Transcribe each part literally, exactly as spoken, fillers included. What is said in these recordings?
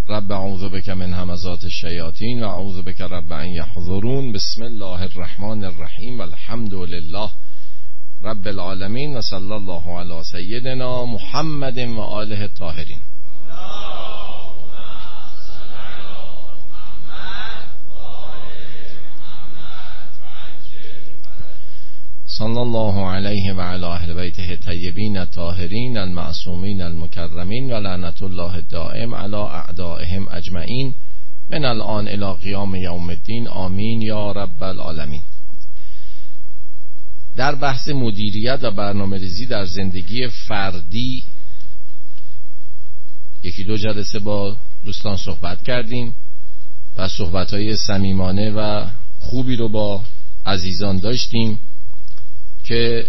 رب اعوذ بک من همزات الشیاطین و اعوذ بک رب ان یحضرون. بسم الله الرحمن الرحیم. الحمد لله رب العالمین و صلی الله علی سیدنا محمد و آله الطاهرین. صلی الله علیه و علی اهل بیته الطیبین الطاهرین المعصومین المکرمین و لعنت الله الدائم علی اعدائهم اجمعین من الان الی قیام یوم الدین. آمین یا رب العالمین. در بحث مدیریت و برنامه‌ریزی در زندگی فردی یکی دو جلسه با دوستان صحبت کردیم و صحبت‌های صمیمانه و خوبی رو با عزیزان داشتیم که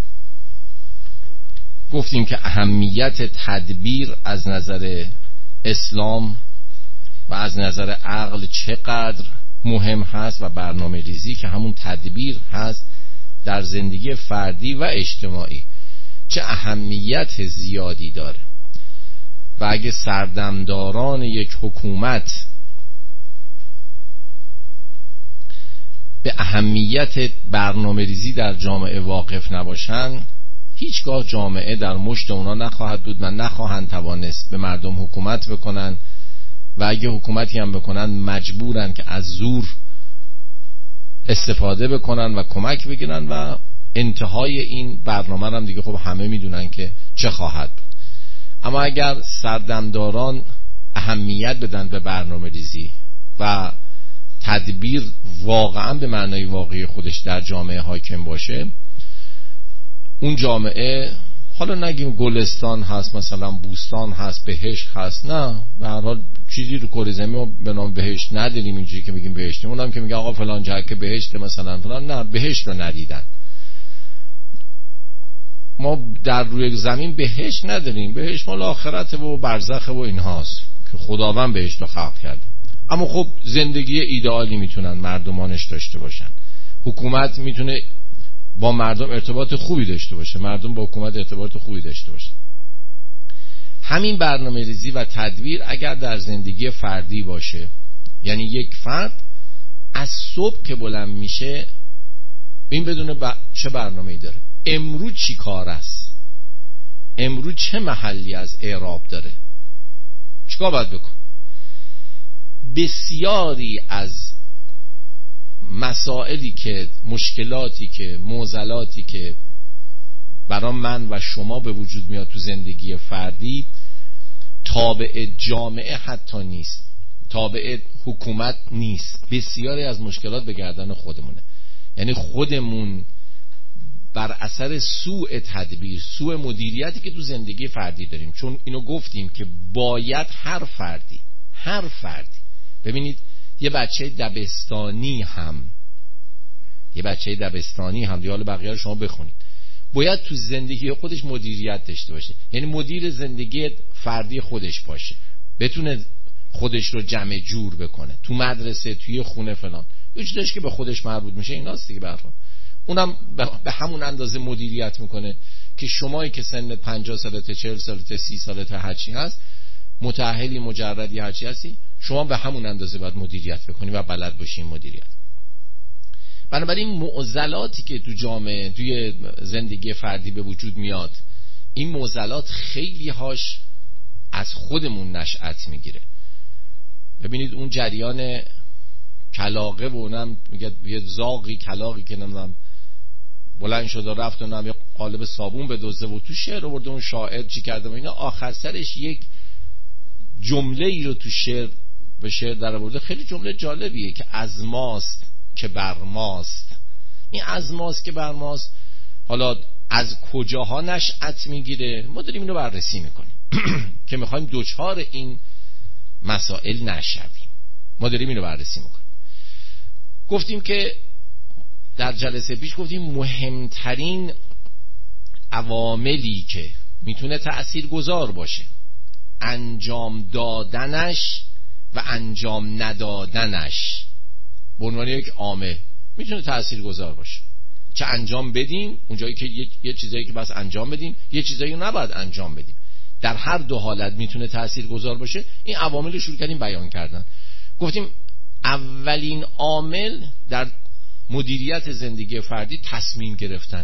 گفتیم که اهمیت تدبیر از نظر اسلام و از نظر عقل چقدر مهم هست و برنامه ریزی که همون تدبیر هست در زندگی فردی و اجتماعی چه اهمیت زیادی داره. و اگه سردمداران یک حکومت به اهمیت برنامه ریزی در جامعه واقف نباشن، هیچگاه جامعه در مشت اونا نخواهد بود و نخواهند توانست به مردم حکومت بکنن و اگه حکومتی هم بکنن مجبورن که از زور استفاده بکنن و کمک بگیرن و انتهای این برنامه هم دیگه خب همه میدونن که چه خواهد بود. اما اگر سردمداران اهمیت بدن به برنامه ریزی و تدبیر واقعا به معنای واقعی خودش در جامعه حاکم باشه، اون جامعه حالا نگیم گلستان هست، مثلا بوستان هست، بهشت هست، نه، به هر حال چیزی رو کره زمین به نام بهشت نداریم اینجوری که میگیم بهشتیم. اونم که میگه آقا فلان جا که بهشت مثلا فلان، نه، بهشت رو ندیدن. ما در روی زمین بهشت نداریم، بهشت مال آخرت و برزخ و اینهاست که خداوند بهشت رو خلق کرده. اما خب زندگی ایدئالی میتونن مردمانش داشته باشن، حکومت میتونه با مردم ارتباط خوبی داشته باشه، مردم با حکومت ارتباط خوبی داشته باشه. همین برنامه ریزی و تدبیر اگر در زندگی فردی باشه، یعنی یک فرد از صبح که بلند میشه این بدونه ب... چه برنامه‌ای داره، امروز چی کار است، امروز چه محلی از اعراب داره، چیکار باید بکن. بسیاری از مسائلی که مشکلاتی که معضلاتی که برای من و شما به وجود میاد تو زندگی فردی تابع جامعه حتی نیست، تابع حکومت نیست. بسیاری از مشکلات به گردن خودمونه، یعنی خودمون بر اثر سوء تدبیر، سوء مدیریتی که تو زندگی فردی داریم. چون اینو گفتیم که باید هر فردی هر فردی ببینید یه بچه دبستانی هم یه بچه دبستانی هم دیگه، حالا بقیه رو شما بخونید، باید تو زندگی خودش مدیریت داشته باشه، یعنی مدیر زندگی فردی خودش باشه، بتونه خودش رو جمع جور بکنه تو مدرسه، توی خونه فلان، یه چیزیش که به خودش مربوط میشه ایناست دیگه. برخون اونم به همون اندازه مدیریت میکنه که شمایی که سن پنجاه سالته، چهل سالته، سی سالته، هرچی هست، متأهلی، مجردی، هرچی هستی، شما به همون اندازه باید مدیریت بکنی و بلد باشین مدیریت. بنابراین معضلاتی که تو جامعه، توی زندگی فردی به وجود میاد، این معضلات خیلی هاش از خودمون نشأت میگیره. ببینید اون جریان کلاغه و اونم میگه یه زاغی کلاغی که نمیدونم بلند شد و رفت و نمیدونم یه قالب صابون بدزده و تو شعر آورده اون شاعر چی کرده و اینا، آخر سرش یک جمله ای رو تو شعر به شعر در آورده، خیلی جمله جالبیه که از ماست که بر ماست. این از ماست که بر ماست حالا از کجاها نشأت میگیره؟ ما داریم اینو بررسی میکنیم که میخوایم دوچار این مسائل نشویم. ما داریم اینو بررسی میکنیم. گفتیم که در جلسه پیش گفتیم مهمترین عواملی که میتونه تأثیر گذار باشه، انجام دادنش و انجام ندادنش به عنوان یک عامل میتونه تأثیر گذار باشه. چه انجام بدیم اونجایی که یه, یه چیزایی که بس انجام بدیم، یه چیزایی رو نباید انجام بدیم. در هر دو حالت میتونه تاثیرگذار باشه، این عوامل رو شروع کردیم بیان کردن. گفتیم اولین عامل در مدیریت زندگی فردی تصمیم گرفتن.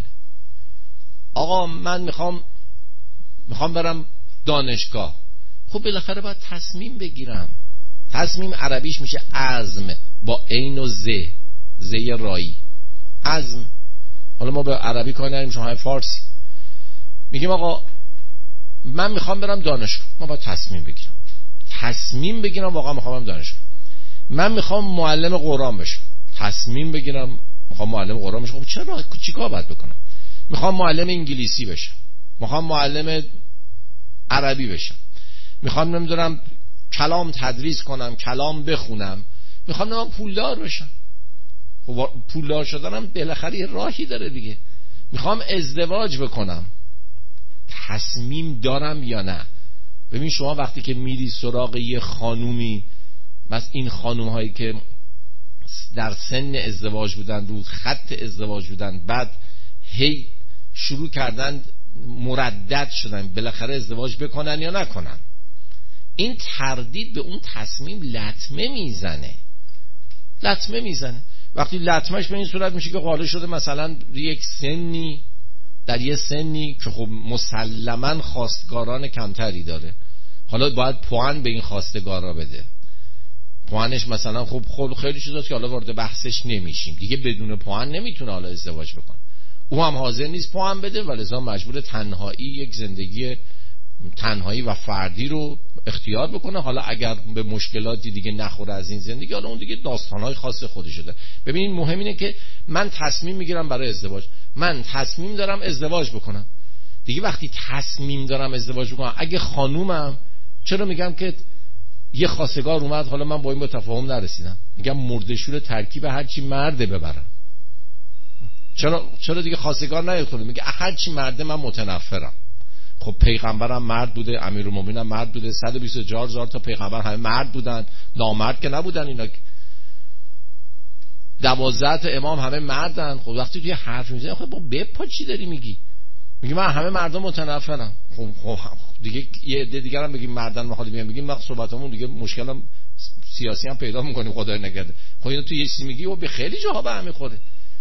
آقا من میخوام میخوام برم دانشگاه، خب بالاخره باید تصمیم بگیرم. تصمیم عربیش میشه عزم با عین و ز، ز رایی، عزم. حالا ما به عربی کار نداریم، شما های فارسی میگیم آقا من میخوام برم دانشگاه، ما باید تصمیم بگیرم. تصمیم بگیرم واقعا میخوام برم دانشگاه. من میخوام معلم قرآن بشم، تصمیم بگیرم میخوام معلم قرآن بشم. خب چرا چیکار باید بکنم؟ میخوام معلم انگلیسی بشم، میخوام معلم عربی بشم، میخوام نمیدونم کلام تدریس کنم، کلام بخونم، میخوام نمیدونم پولدار بشم. خب پولدار شدنم بالاخره یه راهی داره دیگه. میخوام ازدواج بکنم، تصمیم دارم یا نه؟ ببین شما وقتی که میری سراغ یه خانومی، مثلا این خانوم هایی که در سن ازدواج بودن، رو خط ازدواج بودن، بعد هی شروع کردن مردد شدن بالاخره ازدواج بکنن یا نکنن، این تردید به اون تصمیم لطمه میزنه لطمه میزنه وقتی لطمش به این صورت میشه که قاله شده مثلا یک سنی، در یه سنی که خب مسلماً خواستگاران کمتری داره، حالا باید پوان به این خواستگارا بده. پوانش مثلا خب خب خیلی چیزاست که حالا وارد بحثش نمیشیم دیگه، بدون پوان نمیتونه حالا ازدواج بکنه. او هم حاضر نیست پوان بده و لذا مجبور تنهایی، یک زندگی تنهایی و فردی رو اختیار بکنه. حالا اگر به مشکلاتی دیگه نخوره از این زندگی، حالا اون دیگه داستانهای خاص خودشه ده. ببینید مهم اینه که من تصمیم میگیرم برای ازدواج، من تصمیم دارم ازدواج بکنم دیگه. وقتی تصمیم دارم ازدواج بکنم، اگه خانومم، چرا میگم که یه خواستگار اومد، حالا من با این به تفاهم نرسیدم، میگم مردشور ترکیب هرچی مرده ببرم. چرا چرا دیگه خواستگار نیاد؟ میگه هرچی مرده من متنفرم. خب پیغمبرم مرد بوده، امیرالمومنین هم مرد بوده، صد و بیست و چهار هزار تا پیغمبر همه مرد بودن، نامرد که نبودن اینا. دوازده تا امام همه مردن. خب وقتی توی حرف میزنی، خب با بپا چی داری میگی؟ میگی من همه مردم متنفرم. خب خب دیگه یه عده دیگه هم بگیم مردن ما، خالی میگیم ما صحبتمون دیگه مشکلم سیاسی هم پیدا میکنیم، خدای نگرده. خب اینو تو یه چیزی میگی و به خیلی جاها به هم میخوره.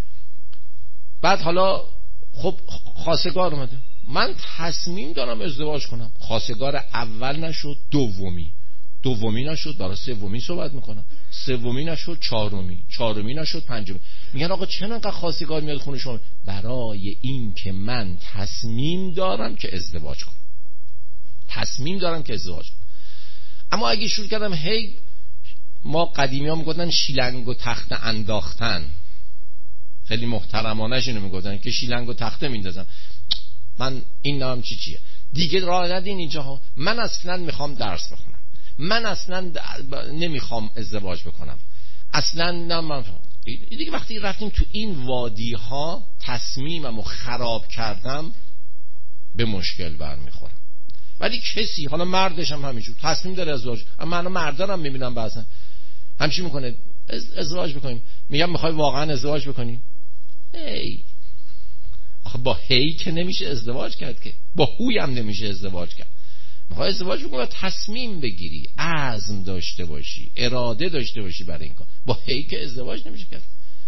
بعد حالا خب خواستگار اومده، من تصمیم دارم ازدواج کنم. خواستگار اول نشد، دومی دومی نشد، برای سومی صحبت میکنم، سومی نشد، چهارمی چهارمی نشد، پنجمی. میگن آقا چرا انقدر خواستگار میاد خونه شما؟ برای این که من تصمیم دارم که ازدواج کنم، تصمیم دارم که ازدواج کنم. اما اگه شروع کردم هی، ما قدیمی ها میگفتن شیلنگ و تخته انداختن، خیلی محترمانه اینو میگفتن که شیلنگ و تخته میندازن. من این نام چی چیه دیگه، راه ندین اینجاها. من اصلا میخوام درس بخونم، من اصلا نمیخوام ازدواج بکنم، اصلا نه. دیگه وقتی رفتیم تو این وادی ها، تصمیممو خراب کردم، به مشکل برمیخورم. ولی کسی، حالا مردش هم همینجور تصمیم داره ازدواج، اما من مردانم میبینم بعضا همچی میکنه، ازدواج بکنیم. میگم میخوای واقعا ازدواج بکنیم؟ هی آخه با هی که نمیشه ازدواج کرد، که با هوی هم نمیشه ازدواج کرد. میخوای ازدواج بکنی، تصمیم بگیری، عزم داشته باشی، اراده داشته باشی برای این کار. با هی که ازدواج نمیشه کرد.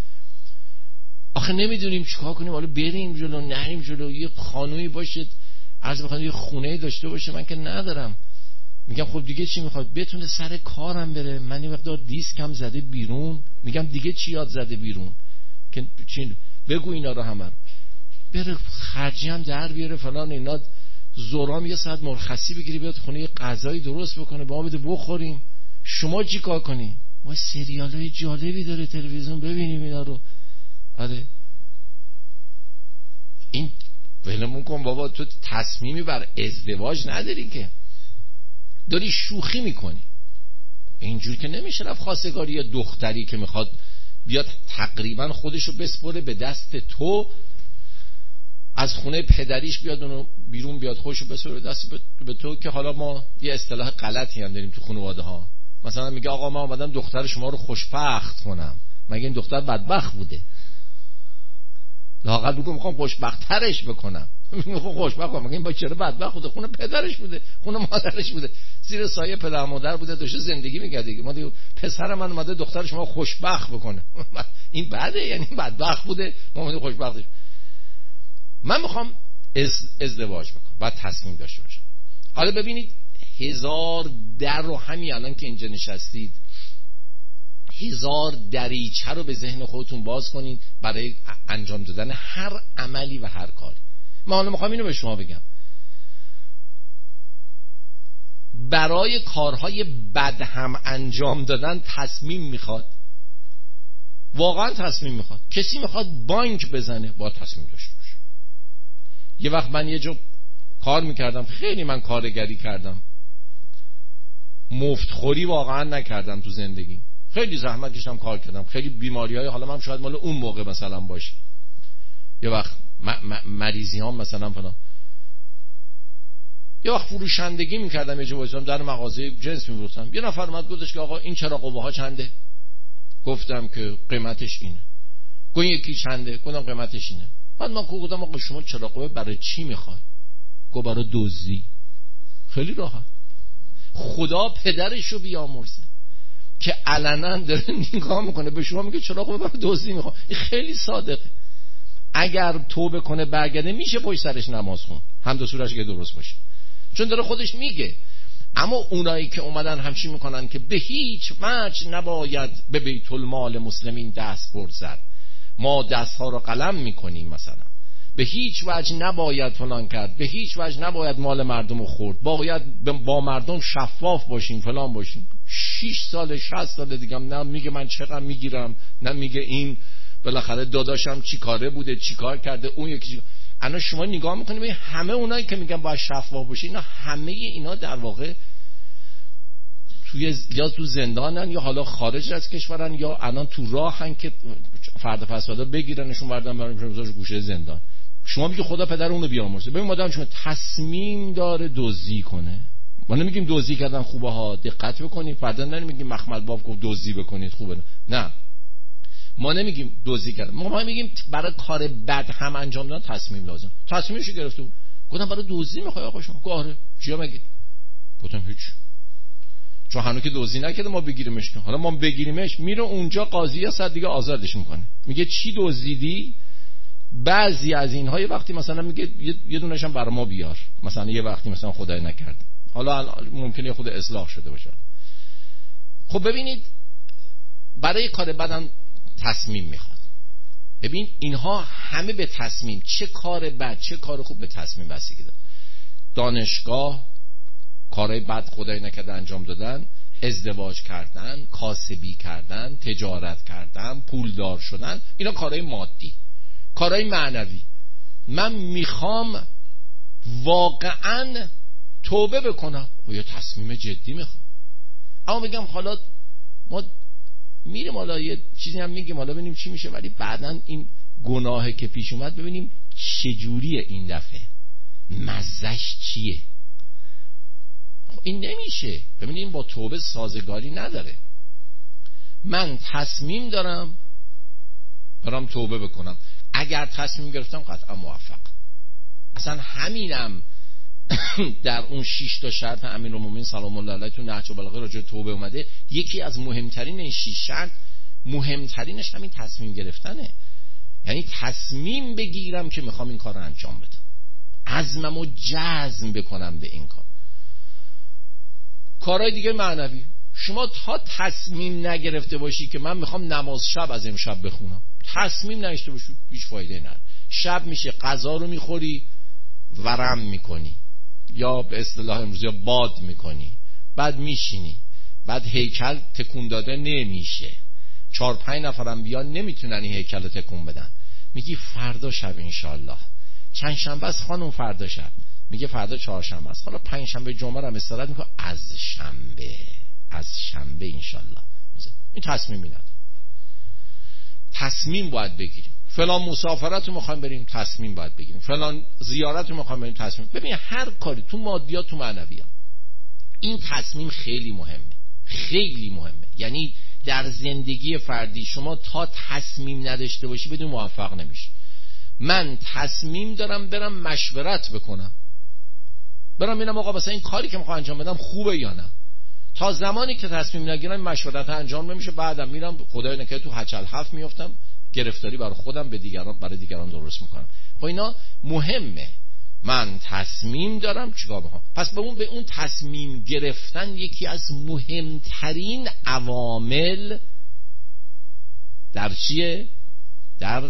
آخه نمیدونیم چیکار کنیم، حالا بریم جلو نریم جلو، یه خانومی باشه، عرض بخوام یه خونه داشته باشه، من که ندارم. میگم خب دیگه چی میخواد؟ بتونه سر کارم بره. من یه مقدار دیسکم زده بیرون. میگم دیگه چی یاد زده بیرون که چی؟ بگو اینا رو همه رو. بره خرجی هم در بیاره فلان اینا. زورام یه ساعت مرخصی بگیری بیاد خونه، یه غذایی درست بکنه با ما بده بخوریم. شما چی کار کنی؟ ما سریالای جالبی داره تلویزیون ببینیم اینا رو. آره این ولمون کن بابا، تو تصمیمی بر ازدواج نداری که، داری شوخی میکنی. اینجوری که نمیشه رفت خواستگاری یه دختری که میخواد بیاد تقریبا خودشو بسپره به دست تو، از خونه پدریش بیاد اونو بیرون بیاد خودشو بسپره به دست به تو، که حالا ما یه اصطلاح غلطی هم داریم تو خانواده ها. مثلا میگه آقا من اومدم دختر شما رو خوشبخت کنم. مگه این دختر بدبخت بوده؟ لااقل بگو میخوام خوشبخت‌ترش بکنم. خوشبخت بودم. این با چرا بدبخت بوده؟ خونه پدرش بوده، خونه مادرش بوده، زیر سایه پدر مادر بوده، داشته زندگی می‌کرد دیگه. ما دیگه پسر من اومده دختر شما خوشبخت بکنه، این بده؟ یعنی بدبخت بوده ما اومدیم خوشبختش. من میخوام ازدواج بکنم، بعد تصمیم داشته باشم. حالا ببینید هزار در رو همین الان که اینجا نشستید هزار دریچه رو به ذهن خودتون باز کنید برای انجام دادن هر عملی و هر کاری. من حالا میخوام اینو به شما بگم، برای کارهای بد هم انجام دادن تصمیم میخواد، واقعا تصمیم میخواد. کسی میخواد بانک بزنه، با تصمیم داشته باشه. یه وقت من یه جا کار میکردم، خیلی من کارگری کردم، مفتخوری واقعا نکردم تو زندگی، خیلی زحمت کشیدم کار کردم، خیلی بیماریهای حالا من شاید مال اون موقع مثلا باشه، یه وقت م- م- مریضی ها مثلا فلان، یه وقت فروشندگی میکردم، یه جا وایسادم در مغازه جنس میفروختم، یه نفر اومد گفتش که آقا این چرا قوه ها چنده؟ گفتم که قیمتش اینه. گفت یکی چنده؟ گفتم قیمتش اینه. بعد من گفتم آقا شما چرا قوه برای چی میخوای؟ گفت برای دزدی. خیلی راحت. خدا پدرشو بیامرزه که علنا داره نگاه میکنه به شما میگه چرا قوه برای دزدی میخوای. این خیلی صادقه. اگر توبه کنه برگرده میشه پشت سرش نماز خون، هم دو سورش که درست باشه، چون داره خودش میگه. اما اونایی که اومدن همچین میکنن که به هیچ وجه نباید به بیت المال مسلمین دست برد زد، ما دستها رو قلم میکنیم، مثلا به هیچ وجه نباید فلان کرد، به هیچ وجه نباید مال مردم رو خورد، باید با مردم شفاف باشیم، فلان باشیم. شش سال شصت سال دیگه نه میگه من چقدر میگیرم، نه میگه این بالاخره داداشم چی کاره بوده، چی کار کرده، اون یکی. انا شما نگاه میکنید ببین همه اونایی که میگن باید شفاف باشه، اینا همه اینا در واقع توی یا تو زندانن یا حالا خارج از کشورن یا الان تو راهن که فردا پس فردا بگیرنشون بردن برن گوشه زندان. شما میگی خدا پدر اونو بیامرزه. ببین مادام شما تصمیم داره دزدی کنه، ما نمیگیم دزدی کردن خوبه ها، دقت بکنید، فردا نمیگیم مخمل باب گفت دزدی بکنید خوبه، نه ما نمیگیم دزدی کردن، ما میگیم برای کار بد هم انجام دادن تصمیم لازم. تصمیمشو گرفته بود، گفتم برای دزدی میخوای آقا شما؟ گاره چیا مگه؟ گفتم هیچ، چون هنوز که دزدی نکرده ما بگیریمش که حالا ما بگیریمش میره اونجا قاضی صد دیگه آزادش میکنه، میگه چی دزدیدی؟ بعضی از اینها یه وقتی مثلا میگه یه دونش هم برای ما بیار، مثلا یه وقتی مثلا خدای نکرد حالا ممکنه خود اصلاح شده باشه. خب ببینید برای کار بدن تصمیم میخواد. ببین اینها همه به تصمیم، چه کار بد چه کار خوب به تصمیم بستگی داره. دانشگاه، کارهای بد خدای نکرده انجام دادن، ازدواج کردن، کاسبی کردن، تجارت کردن، پولدار شدن، اینا کارهای مادی. کارهای معنوی، من میخوام واقعا توبه بکنم و یه تصمیم جدی میخوام. اما میگم حالا ما میریم حالا یه چیزی هم میگیم حالا ببینیم چی میشه، ولی بعدن این گناهی که پیش اومد ببینیم چجوریه این دفعه، مزهش چیه. این نمیشه. ببینید با توبه سازگاری نداره. من تصمیم دارم برام توبه بکنم، اگر تصمیم گرفتم قطعا موفق. اصلا همینم در اون شش تا شرط امیرالمومنین سلام الله علیه تو نهج البلاغه راجع به توبه اومده. یکی از مهمترین این شش شرط، مهمترینش همین تصمیم گرفتنه. یعنی تصمیم بگیرم که میخوام این کار رو انجام بدم، عزممو جزم بکنم به این کار. کارهای دیگه معنوی، شما تا تصمیم نگرفته باشی که من میخوام نماز شب از امشب بخونم، تصمیم نگرفته باشی هیچ فایده نداره. شب میشه غذا رو میخوری ورم میکنی، یا به اصطلاح امروزی باد میکنی، بعد میشینی، بعد هیکل تکون داده نمیشه، چهار پنج نفرم بیان نمیتونن این هیکل رو تکون بدن، میگی فردا شب انشالله. چند شنبه است خانم فردا شب، میگه فردا چهارشنبه است، حالا پنج شنبه جمعه رو هم استراحت میکنه، از شنبه از شنبه انشالله. این تصمیمی نداره. تصمیم باید بگیریم. فلان مسافرت رو میخوایم بریم، تصمیم باید بگیریم. فلان زیارت رو میخوایم بریم، تصمیم. ببین هر کاری تو مادیات تو معنویات این تصمیم خیلی مهمه، خیلی مهمه. یعنی در زندگی فردی شما تا تصمیم نداشته باشی بدون موفق نمیشی. من تصمیم دارم برم مشورت بکنم، برم ببینم آقا مثلا این کاری که میخوام انجام بدم خوبه یا نه. تا زمانی که تصمیم نگیرم مشورت انجام نمیشه، بعدم میرم خدای نکنه تو هچل هفت میافتم، گرفتاری برای خودم به دیگران برای دیگران درست میکنم. خب اینا مهمه. من تصمیم دارم چیکار بکنم. پس به اون به اون تصمیم گرفتن یکی از مهمترین عوامل در چیه؟ در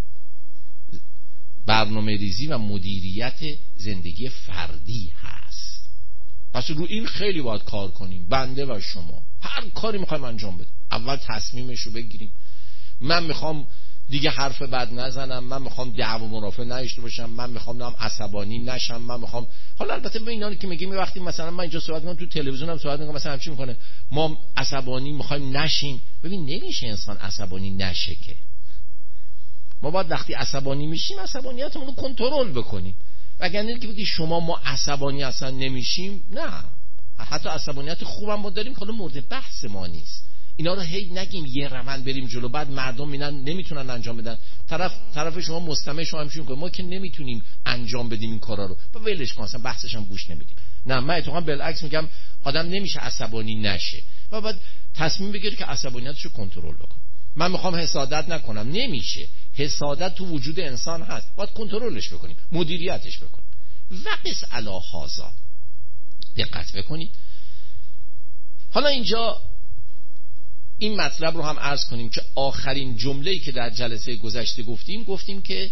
برنامه ریزی و مدیریت زندگی فردی هست. پس رو این خیلی باید کار کنیم، بنده و شما. هر کاری میخوایم انجام بدیم اول تصمیمشو بگیریم. من میخوام دیگه حرف بد نزنم، من میخوام دعوا مرافع نداشته باشم، من میخوام نام عصبانی نشم، من میخوام. حالا البته به اینا که میگیم وقتی مثلا من اینجا صحبت میکنم تو تلویزیونم صحبت میکنم مثلا همچین میکنه ما عصبانی میخوایم نشیم. ببین نمیشه انسان عصبانی نشه که. ما باید وقتی عصبانی میشیم عصبانیتمون رو کنترل بکنیم. وگرنه که بگی شما ما عصبانی اصلا نمیشیم، نه. حتی عصبانیت خوبم ما داریم که حالا مورد بحث ما نیست. اینا رو هی نگیم یه روند بریم جلو بعد مردم میرن نمیتونن انجام بدن. طرف طرف شما مستمع شما همین میگه ما که نمیتونیم انجام بدیم این کارا رو، با ولش کن اصلا بحثش هم گوش نمیدیم. نه، من اتفاقا بالعکس میگم آدم نمیشه عصبانی نشه و بعد تصمیم بگیره که عصبانیتش رو کنترل بکنه. من میخوام حسادت نکنم، نمیشه. حسادت تو وجود انسان هست، باید کنترلش بکنیم، مدیریتش بکنیم. وقس علی هذا. دقت بکنید. حالا اینجا این مطلب رو هم عرض کنیم که آخرین جمله‌ای که در جلسه گذشته گفتیم گفتیم که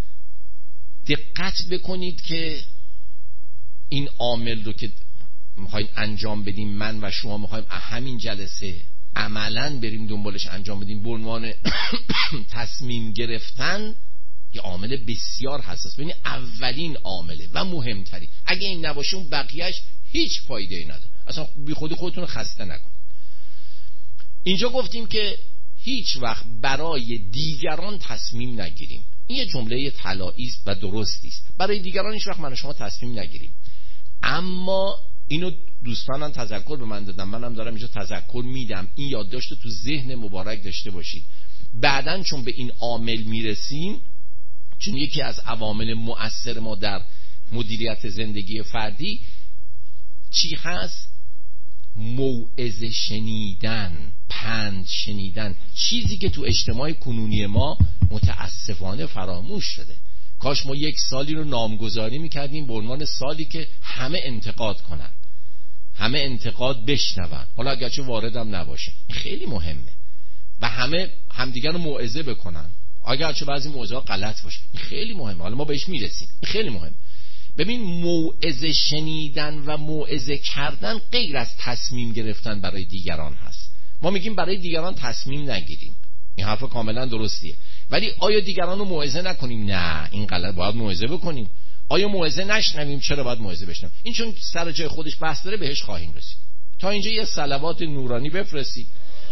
دقت بکنید که این عامل رو که میخوایم انجام بدیم، من و شما میخوایم همین جلسه عملاً بریم دنبالش انجام بدیم به عنوان تصمیم گرفتن، یه عامل بسیار حساس، ببینید اولین عامله و مهمترین. اگه این نباشه اون بقیهش هیچ فایده‌ای نداره، اصلا بی خودی خودتون رو خسته نکن. اینجا گفتیم که هیچ وقت برای دیگران تصمیم نگیریم. این یه جمله طلایی است و درستی است. برای دیگران هیچ وقت من و شما تصمیم نگیریم. اما اینو دوستانم تذکر به من دادن، منم دارم اینجا تذکر میدم، این یادداشت تو ذهن مبارک داشته باشید. بعدن چون به این عامل میرسیم، چون یکی از عوامل مؤثر ما در مدیریت زندگی فردی چی هست؟ موعظه شنیدن، پند شنیدن، چیزی که تو اجتماع کنونی ما متاسفانه فراموش شده. کاش ما یک سالی رو نامگذاری میکردیم به عنوان سالی که همه انتقاد کنن، همه انتقاد بشنون، حالا اگرچه واردم نباشه. خیلی مهمه. و همه همدیگر رو موعظه بکنن اگرچه بعضی موعظه ها غلط باشه. خیلی مهمه. حالا ما بهش میرسیم. خیلی مهمه. ببین موعظه شنیدن و موعظه کردن غیر از تصمیم گرفتن برای دیگران هست. ما میگیم برای دیگران تصمیم نگیریم، این حرف کاملا درستیه، ولی آیا دیگران رو موعظه نکنیم؟ نه، این غلط. باید موعظه بکنیم. آیا موعظه نشنویم؟ چرا باید موعظه بشنویم؟ این چون سر جای خودش بحث داره، بهش خواهیم رسید. تا اینجا یه صلوات نورانی بفرستید.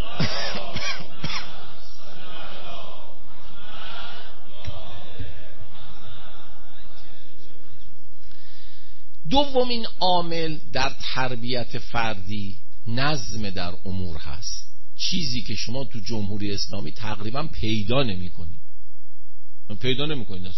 دومین عامل در تربیت فردی نظم در امور هست، چیزی که شما تو جمهوری اسلامی تقریبا پیدا نمی کنید. پیدا نمی کنید.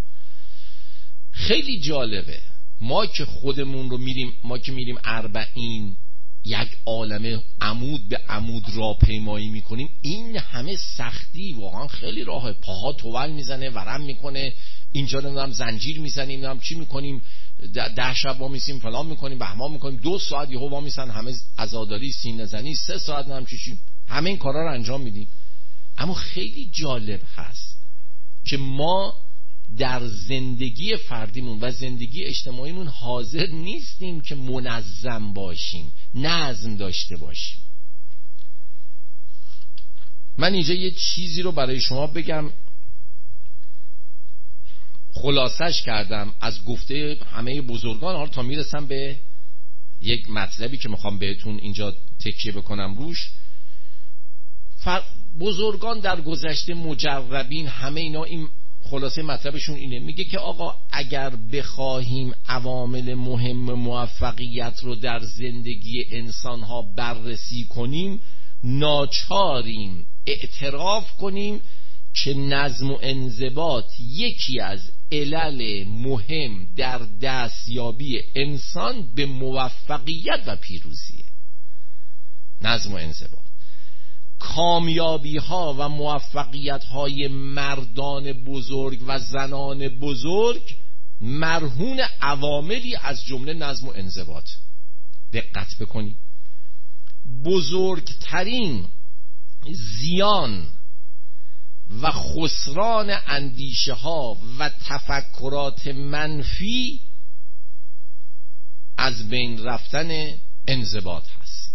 خیلی جالبه، ما که خودمون رو میریم، ما که میریم اربعین یک عالمه عمود به عمود راهپیمایی میکنیم، این همه سختی واقعا خیلی راهه. پاها تول میزنه، ورم میکنه، اینجا نمیدونم زنجیر میزنیم، نمیدونم چی میکنیم، ده شب وا میسیم فلان میکنیم بهمان میکنیم، دو ساعت یهو وا میسن همه عزاداری سینه زنی، سه ساعت نمیدونم چی چی، همه این کارا رو انجام میدیم. اما خیلی جالب هست که ما در زندگی فردیمون و زندگی اجتماعیمون حاضر نیستیم که منظم باشیم، نظم داشته باشیم. من اینجا یه چیزی رو برای شما بگم، خلاصش کردم از گفته همه بزرگان، حالا تا میرسم به یک مطلبی که میخوام بهتون اینجا تکیه بکنم روش. بزرگان در گذشته، مجربین، همه اینا این خلاصه مطلبشون اینه، میگه که آقا اگر بخواهیم عوامل مهم موفقیت رو در زندگی انسانها بررسی کنیم، ناچاریم اعتراف کنیم که نظم و انضباط یکی از علل مهم در دستیابی انسان به موفقیت و پیروزیه. نظم و انضباط. کامیابی ها و موفقیت های مردان بزرگ و زنان بزرگ مرهون عواملی از جمله نظم و انضباط. دقت بکنید، بزرگترین زیان و خسران اندیشه ها و تفکرات منفی از بین رفتن انضباط هست.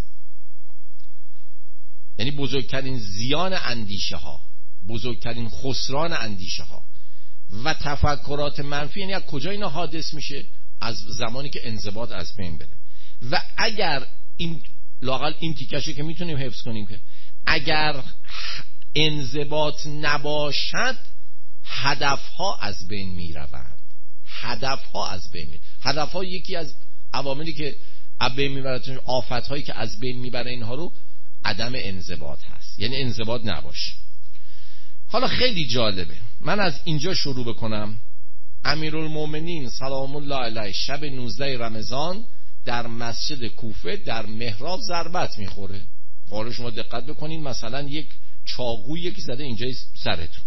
یعنی بزرگترین زیان اندیشه ها، بزرگترین خسران اندیشه ها و تفکرات منفی، یعنی از کجا اینا حادث میشه؟ از زمانی که انضباط از بین بره. و اگر این لااقل این تیکشه که میتونیم حفظ کنیم که اگر انضباط نباشد هدفها از بین میروند. هدفها از بین میروند. هدفها یکی از عواملی که از بین میبره، آفتهایی که از بین میبره اینها رو، عدم انضباط هست. یعنی انضباط نباشه. حالا خیلی جالبه، من از اینجا شروع بکنم. امیرالمومنین سلام الله علیه شب نوزده رمضان در مسجد کوفه در محراب ضربت میخوره. حالا شما دقت بکنین، مثلا یک چاقو یکی زده اینجای سرتون،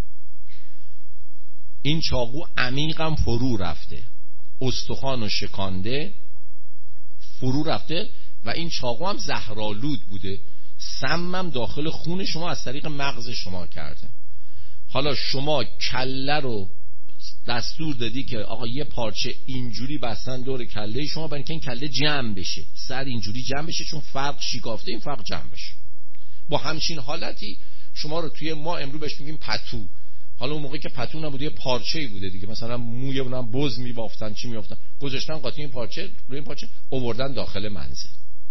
این چاقو عمیقم فرو رفته، استخوانو شکانده، فرو رفته و این چاقو هم زهرآلود بوده، سمم داخل خون شما از طریق مغز شما کرده. حالا شما کله رو دستور دادی که آقا یه پارچه اینجوری بستن دور کله شما برای اینکه این کله جمع بشه، سر اینجوری جمع بشه، چون فرق شکافته این فرق جمع بشه. با همچین حالتی شما رو توی ما امروز بهش میگیم پتو. حالا اون موقعی که پتو نبوده یه پارچه‌ای بوده دیگه، مثلا موی اونم بز میبافتن چی میافتن، گذاشتن قاطی این پارچه روی این پارچه آوردن داخل منزل.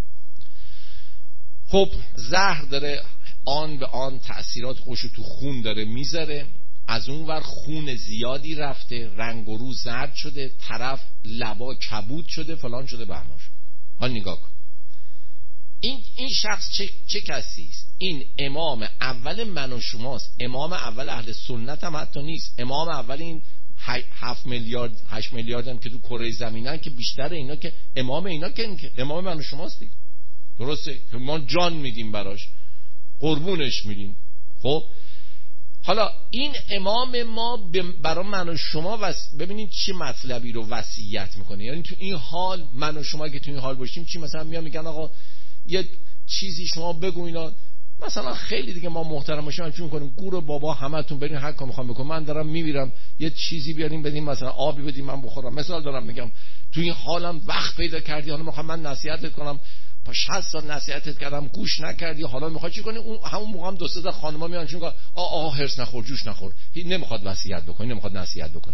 خب زهر داره آن به آن تأثیرات خوشو تو خون داره میذاره، از اون ور خون زیادی رفته، رنگ و رو زرد شده، طرف لبا کبود شده، فلان شده، بهماش. حالا نگاه کن این این شخص چه چه کسی است؟ این امام اول من و شماست. امام اول اهل سنت هم حتی نیست. امام اول این هفت میلیارد هشت میلیارد هم که تو کره زمینن که بیشتر اینا که امام اینا که امام من و شماست دیگه. درسته؟ ما جان میدیم براش، قربونش میدیم. خب حالا این امام ما برای من و شما وس... ببینید چه مطلبی رو وصیت میکنه. یعنی تو این حال من و شما که تو این حال باشیم چی مثلا میان میگن آقا یه چیزی شما بگو اینا، مثلا خیلی دیگه ما محترم باشیم چون میکنیم گور بابا همتون برین هر کار میخوام بکنم، من دارم میمیرم یه چیزی بیاریم بدیم، مثلا آبی بدیم من بخورم. مثلا دارم میگم تو این حالم وقت پیدا کردی، حالا میخوام من نصیحتت کنم، با شصت سال نصیحتت کردم گوش نکردی، حالا میخوای چی کنی؟ اون همون موقع هم دو سه تا خانم‌ها میان چون آ آ هرس نخور، جوش نخور، نمیخواد وصیت بکنی، نمیخواد نصیحت بکنی.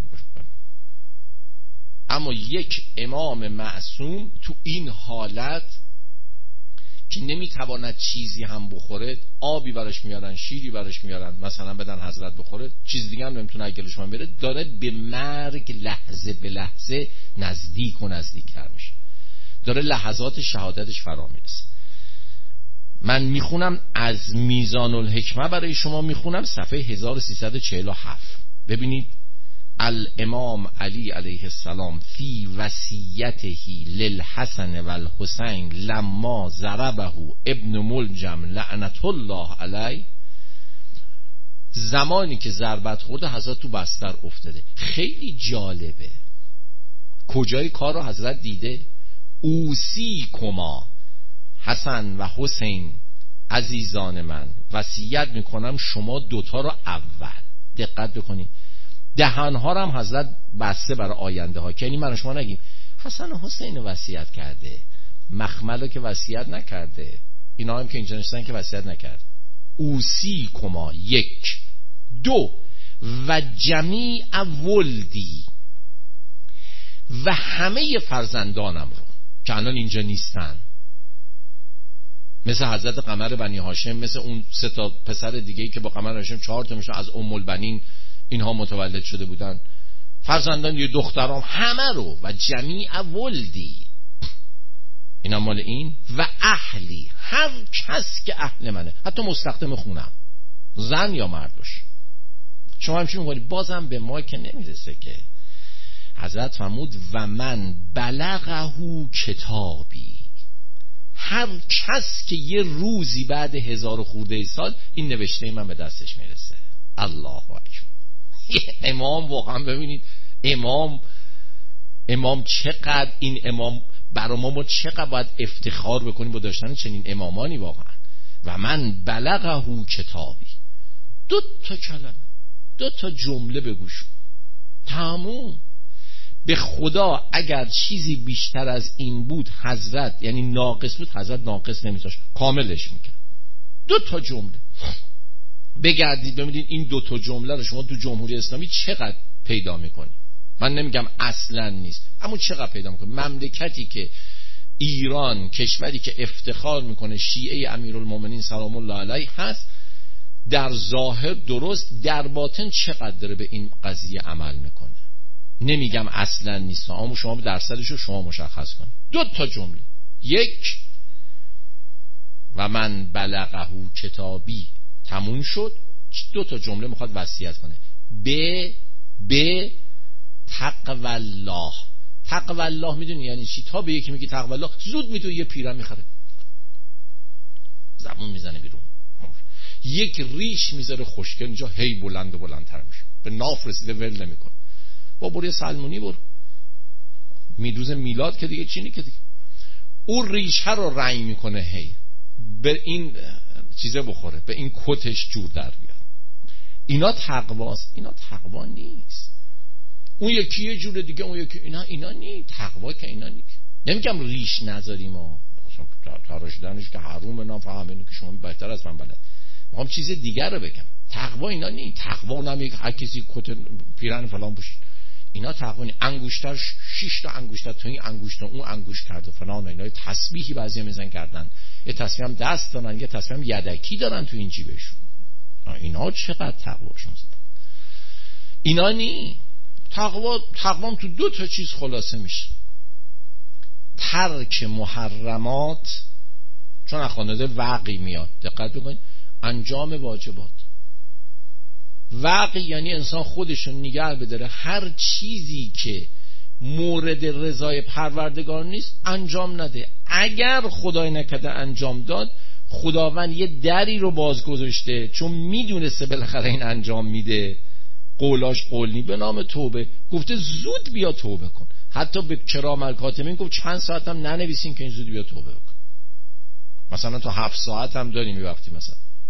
اما یک امام معصوم تو این حالت که نمیتواند چیزی هم بخوره، آبی براش میارن، شیری براش میارن مثلا بدن حضرت بخوره، چیز دیگه هم نمیتونه اگلش من بره، داره به مرگ لحظه به لحظه نزدیک و نزدیکتر میشه، داره لحظات شهادتش فرا میرسه. من میخونم از میزان الحکمه برای شما، میخونم صفحه هزار و سیصد و چهل و هفت. ببینید الامام علی علیه السلام فی وصیته للحسن والحسین لما ضربه ابن ملجم لعنت الله علیه، زمانی که ضربت خورده حضرت تو بستر افتاده. خیلی جالبه کجای کار رو حضرت دیده. اوسی کما حسن و حسین عزیزان من، وصیت میکنم شما دوتا رو اول. دقت بکنید دهنها رو هم حضرت بسته برای آینده ها، که یعنی من و شما نگیم حسن و حسین وصیت کرده، مخمل رو که وصیت نکرده، اینا هم که اینجا نشستن که وصیت نکرده. اوسی کما یک، دو و جمیع ولدی، و همه فرزندانم رو که الان اینجا نیستن، مثل حضرت قمر بنی هاشم، مثل اون سه تا پسر دیگه‌ای که با قمر هاشم چهار تا میشن از ام البنین اینها متولد شده بودن، فرزندان یه دخترام همه رو، و جمیع ولدی اینا مال این، و اهلی هر کس که اهل منه، حتی مستخدم خونم زن یا مرد باشه، شما همچین میکنید، بازم به ما که نمیرسه که. حضرت فرمود و من بلغه کتابی، هر کس که یه روزی بعد هزار خورده سال این نوشته من به دستش میرسه. الله اکبر. امام واقعا ببینید امام امام چقدر این امام برای ما، ما چقدر باید افتخار بکنیم با داشتن چنین امامانی واقعا. و من بلغه کتابی، دو تا کلمه، دو تا جمله بگوش تموم. به خدا اگر چیزی بیشتر از این بود حضرت، یعنی ناقص بود، حضرت ناقص نمیذاشت، کاملش میکرد. دو تا جمله. بگردید ببینید این دو تا جمله رو شما تو جمهوری اسلامی چقدر پیدا میکنید. من نمیگم اصلا نیست، اما چقدر پیدا میکنید. مملکتی که ایران، کشوری که افتخار میکنه شیعه امیرالمومنین سلام الله علیه هست، در ظاهر درست، در باطن چقدر داره به این قضیه عمل میکنه. نمیگم اصلا نیست، اما شما درصدش رو شما مشخص کنید. دو تا جمله. یک، و من بلغه کتابی، تموم شد. دو تا جمله میخواد وصیت کنه. ب ب تقوی الله. تقوی الله میدونی یعنی چی؟ تا به یکی میگی تقوی الله زود میدو یه پیرن میخره، زبون میزنه بیرون، یک ریش میذاره خوشگل اینجا، هی بلند و بلندتر میشه، به ناف رسیده ول نمیکنه. با برو سلمونی برو میدوز میلاد که دیگه چینی که دیگه اون ریشه رو رنگ میکنه، هی به این چیزه بخوره، به این کتش جور در بیاد. اینا تقواست، اینا تقوا نیست. اون یکی یه جور دیگه، اون یکی اینا اینا نی تقوا که اینا نی. نمیگم ریش نذاریم ما، تراشیدنش که حرومه، نه فهمینه که شما بهتر از من بلد. میخوام چیز دیگر رو بگم. تقوا اینا نی. تقوا نمیگه هر کسی کت پیرن فلان پوشید. اینا تقوا نی. انگشتر شش تا انگشتر تو این انگشت اون انگشت کرده فلان، اینا تسبیحی بعضی میزنن کردن، یه تسبیح هم دست دارن، یه تسبیح هم یدکی دارن تو این جیبشون. اینا چقدر تقواشون زد. اینا نی. تقوا تقوا تو دو تا چیز خلاصه میشه. ترک محرمات، چون اخوانده وقی میاد، دقت بکنید، انجام واجبات. وقی یعنی انسان خودشون نگه بداره، هر چیزی که مورد رضای پروردگار نیست انجام نده. اگر خدای نکرده انجام داد، خداوند یه دری رو باز گذاشته، چون میدونسته بالاخره این انجام میده، قولاش قولنی به نام توبه، گفته زود بیا توبه کن. حتی به کرام الکاتبین گفت چند ساعت هم ننویسین که این زود بیا توبه کن. مثلا تو هفت ساعت هم داریم یه وقتی. مثلا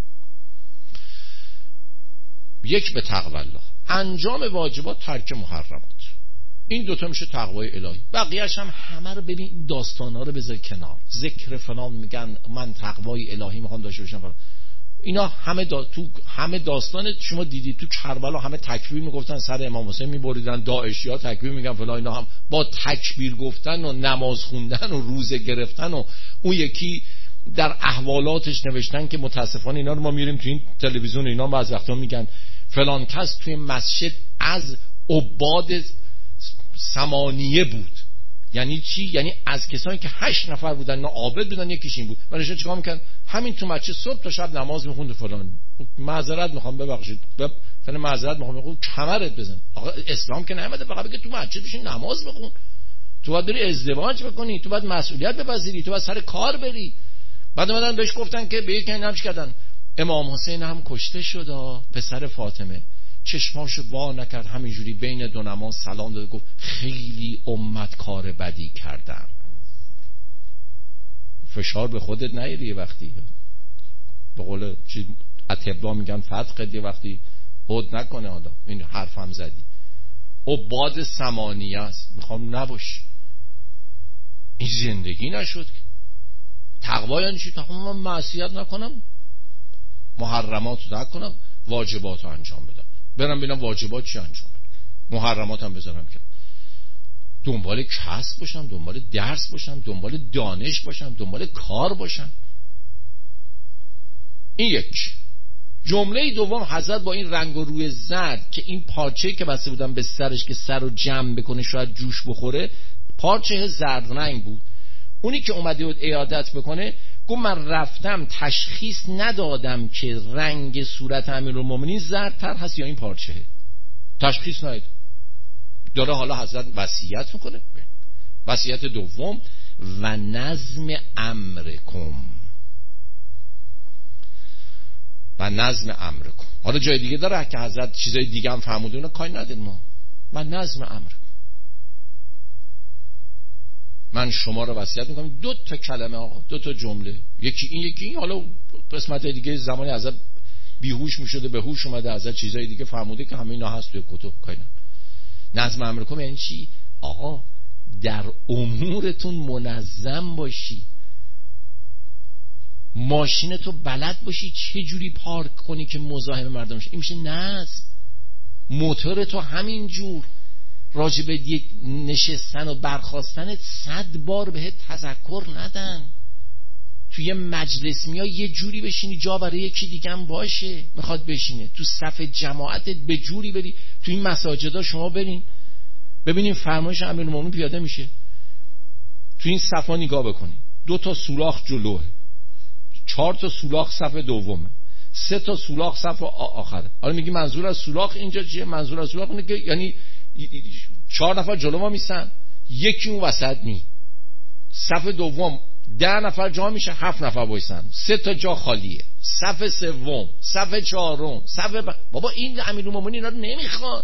یک به تقوی الله، انجام واجبات، ترک محرمات. این دوتا میشه تقوای الهی. بقیهش هم همه رو ببین، داستانا رو بذار کنار. ذکر فلان میگن من تقوای الهی میخوام داشته باشم فلان. اینا همه دا... تو همه داستان شما دیدید تو کربلا همه تکبیر میگفتن، سر امام حسین میبریدن، داعشیا تکبیر میگن فلان. اینا هم با تکبیر گفتن و نماز خوندن و روزه گرفتن و اون یکی در احوالاتش نوشتن که متاسفانه اینا رو ما میریم تو این تلویزیون، اینا بعضی وقتا میگن فلان کس توی مسجد از عباد ثمانیه بود. یعنی چی؟ یعنی از کسانی که هشت نفر بودن، نه عابد بودن، یکیش این بود. من نشه چیکار میکنن؟ همین تو مسجد صبح تا شب نماز میخوند فلان. معذرت میخوام ببخشید، فلان معذرت میخوام، میگم کمرت بزن. آقا اسلام که نمیده فقط بگه تو مسجد بشین نماز بخون. تو باید بری ازدواج بکنی، تو باید مسئولیت بپذیری، تو باید سر کار بری. بعد اومدن بهش گفتن که به یک نماز کردن. امام حسین هم کشته شد، پسر فاطمه چشماشو وا نکرد، همینجوری بین دو نماز سلام داد، گفت خیلی امت کار بدی کردن. فشار به خودت نیاری، وقتی به قول اطباء میگن فتق یه وقتی عود نکنه. حالا این حرف هم زدی، عباد ثمانیه است، میخوام نباش. این زندگی نشد. تقوا یعنی چی؟ تقوا من معصیت نکنم، محرمات رو نکنم، واجبات رو انجام بدم، برم ببینم واجبات چی انجام بدم، محرمات هم بذارم کنار، دنبال کسب باشم، دنبال درس باشم، دنبال دانش باشم، دنبال کار باشم. این یک. جمله دوم، حضرت با این رنگ و روی زرد که این پارچه‌ای که بسته بودن به سرش که سر رو جمع بکنه شاید جوش بخوره، پارچه زرد رنگ بود. اونی که اومده بود عیادت بکنه گفت من رفتم تشخیص ندادم که رنگ صورت امیرالمومنین زردتر هست یا این پارچه، تشخیص نداد. داره حالا حضرت وصیت میکنه. وصیت دوم و نظم امرکم، و نظم امرکم. حالا جای دیگه داره که حضرت چیزای دیگه هم فرموده، اون کاری ندید ما. و نظم امرکم، من شما رو وصیت میکنم. دو تا کلمه آقا، دو تا جمله، یکی این یکی این. حالا قسمت دیگه زمانی حضرت بیهوش میشده به هوش اومده، حضرت چیزای دیگه فرموده که همه اینا هست توی کتب. کاری ندید. نظم امرکم یعنی چی؟ آقا در امورتون منظم باشی، ماشین تو بلد باشی چه جوری پارک کنی که مزاحم مردم شه. این میشه نظم. موتور تو همین جور راجب یک نشستن و برخاستن صد بار بهت تذکر ندن. توی مجلس میای یه جوری بشینی جا برای یکی دیگه هم باشه میخواد بشینه. تو صف جماعتت به جوری بری. تو این مساجدا شما برین ببینین فرمایش امیرالمومنین پیاده میشه، تو این صفا نگاه بکنین، دو تا سوراخ جلوه، چهار تا سوراخ صف دومه، سه تا سوراخ صف آخره. حالا میگی منظور از سوراخ اینجا چیه؟ منظور از سوراخ اینه که یعنی چهار نفر جلو ما میسن، یکی اون وسط نی، صف دوم ده نفر جا میشه، هفت نفر وایسن، سه تا جا خالیه، صف سوم، صف چهارم، صف ب... بابا این امیرالمومنین اینا رو نمیخواد.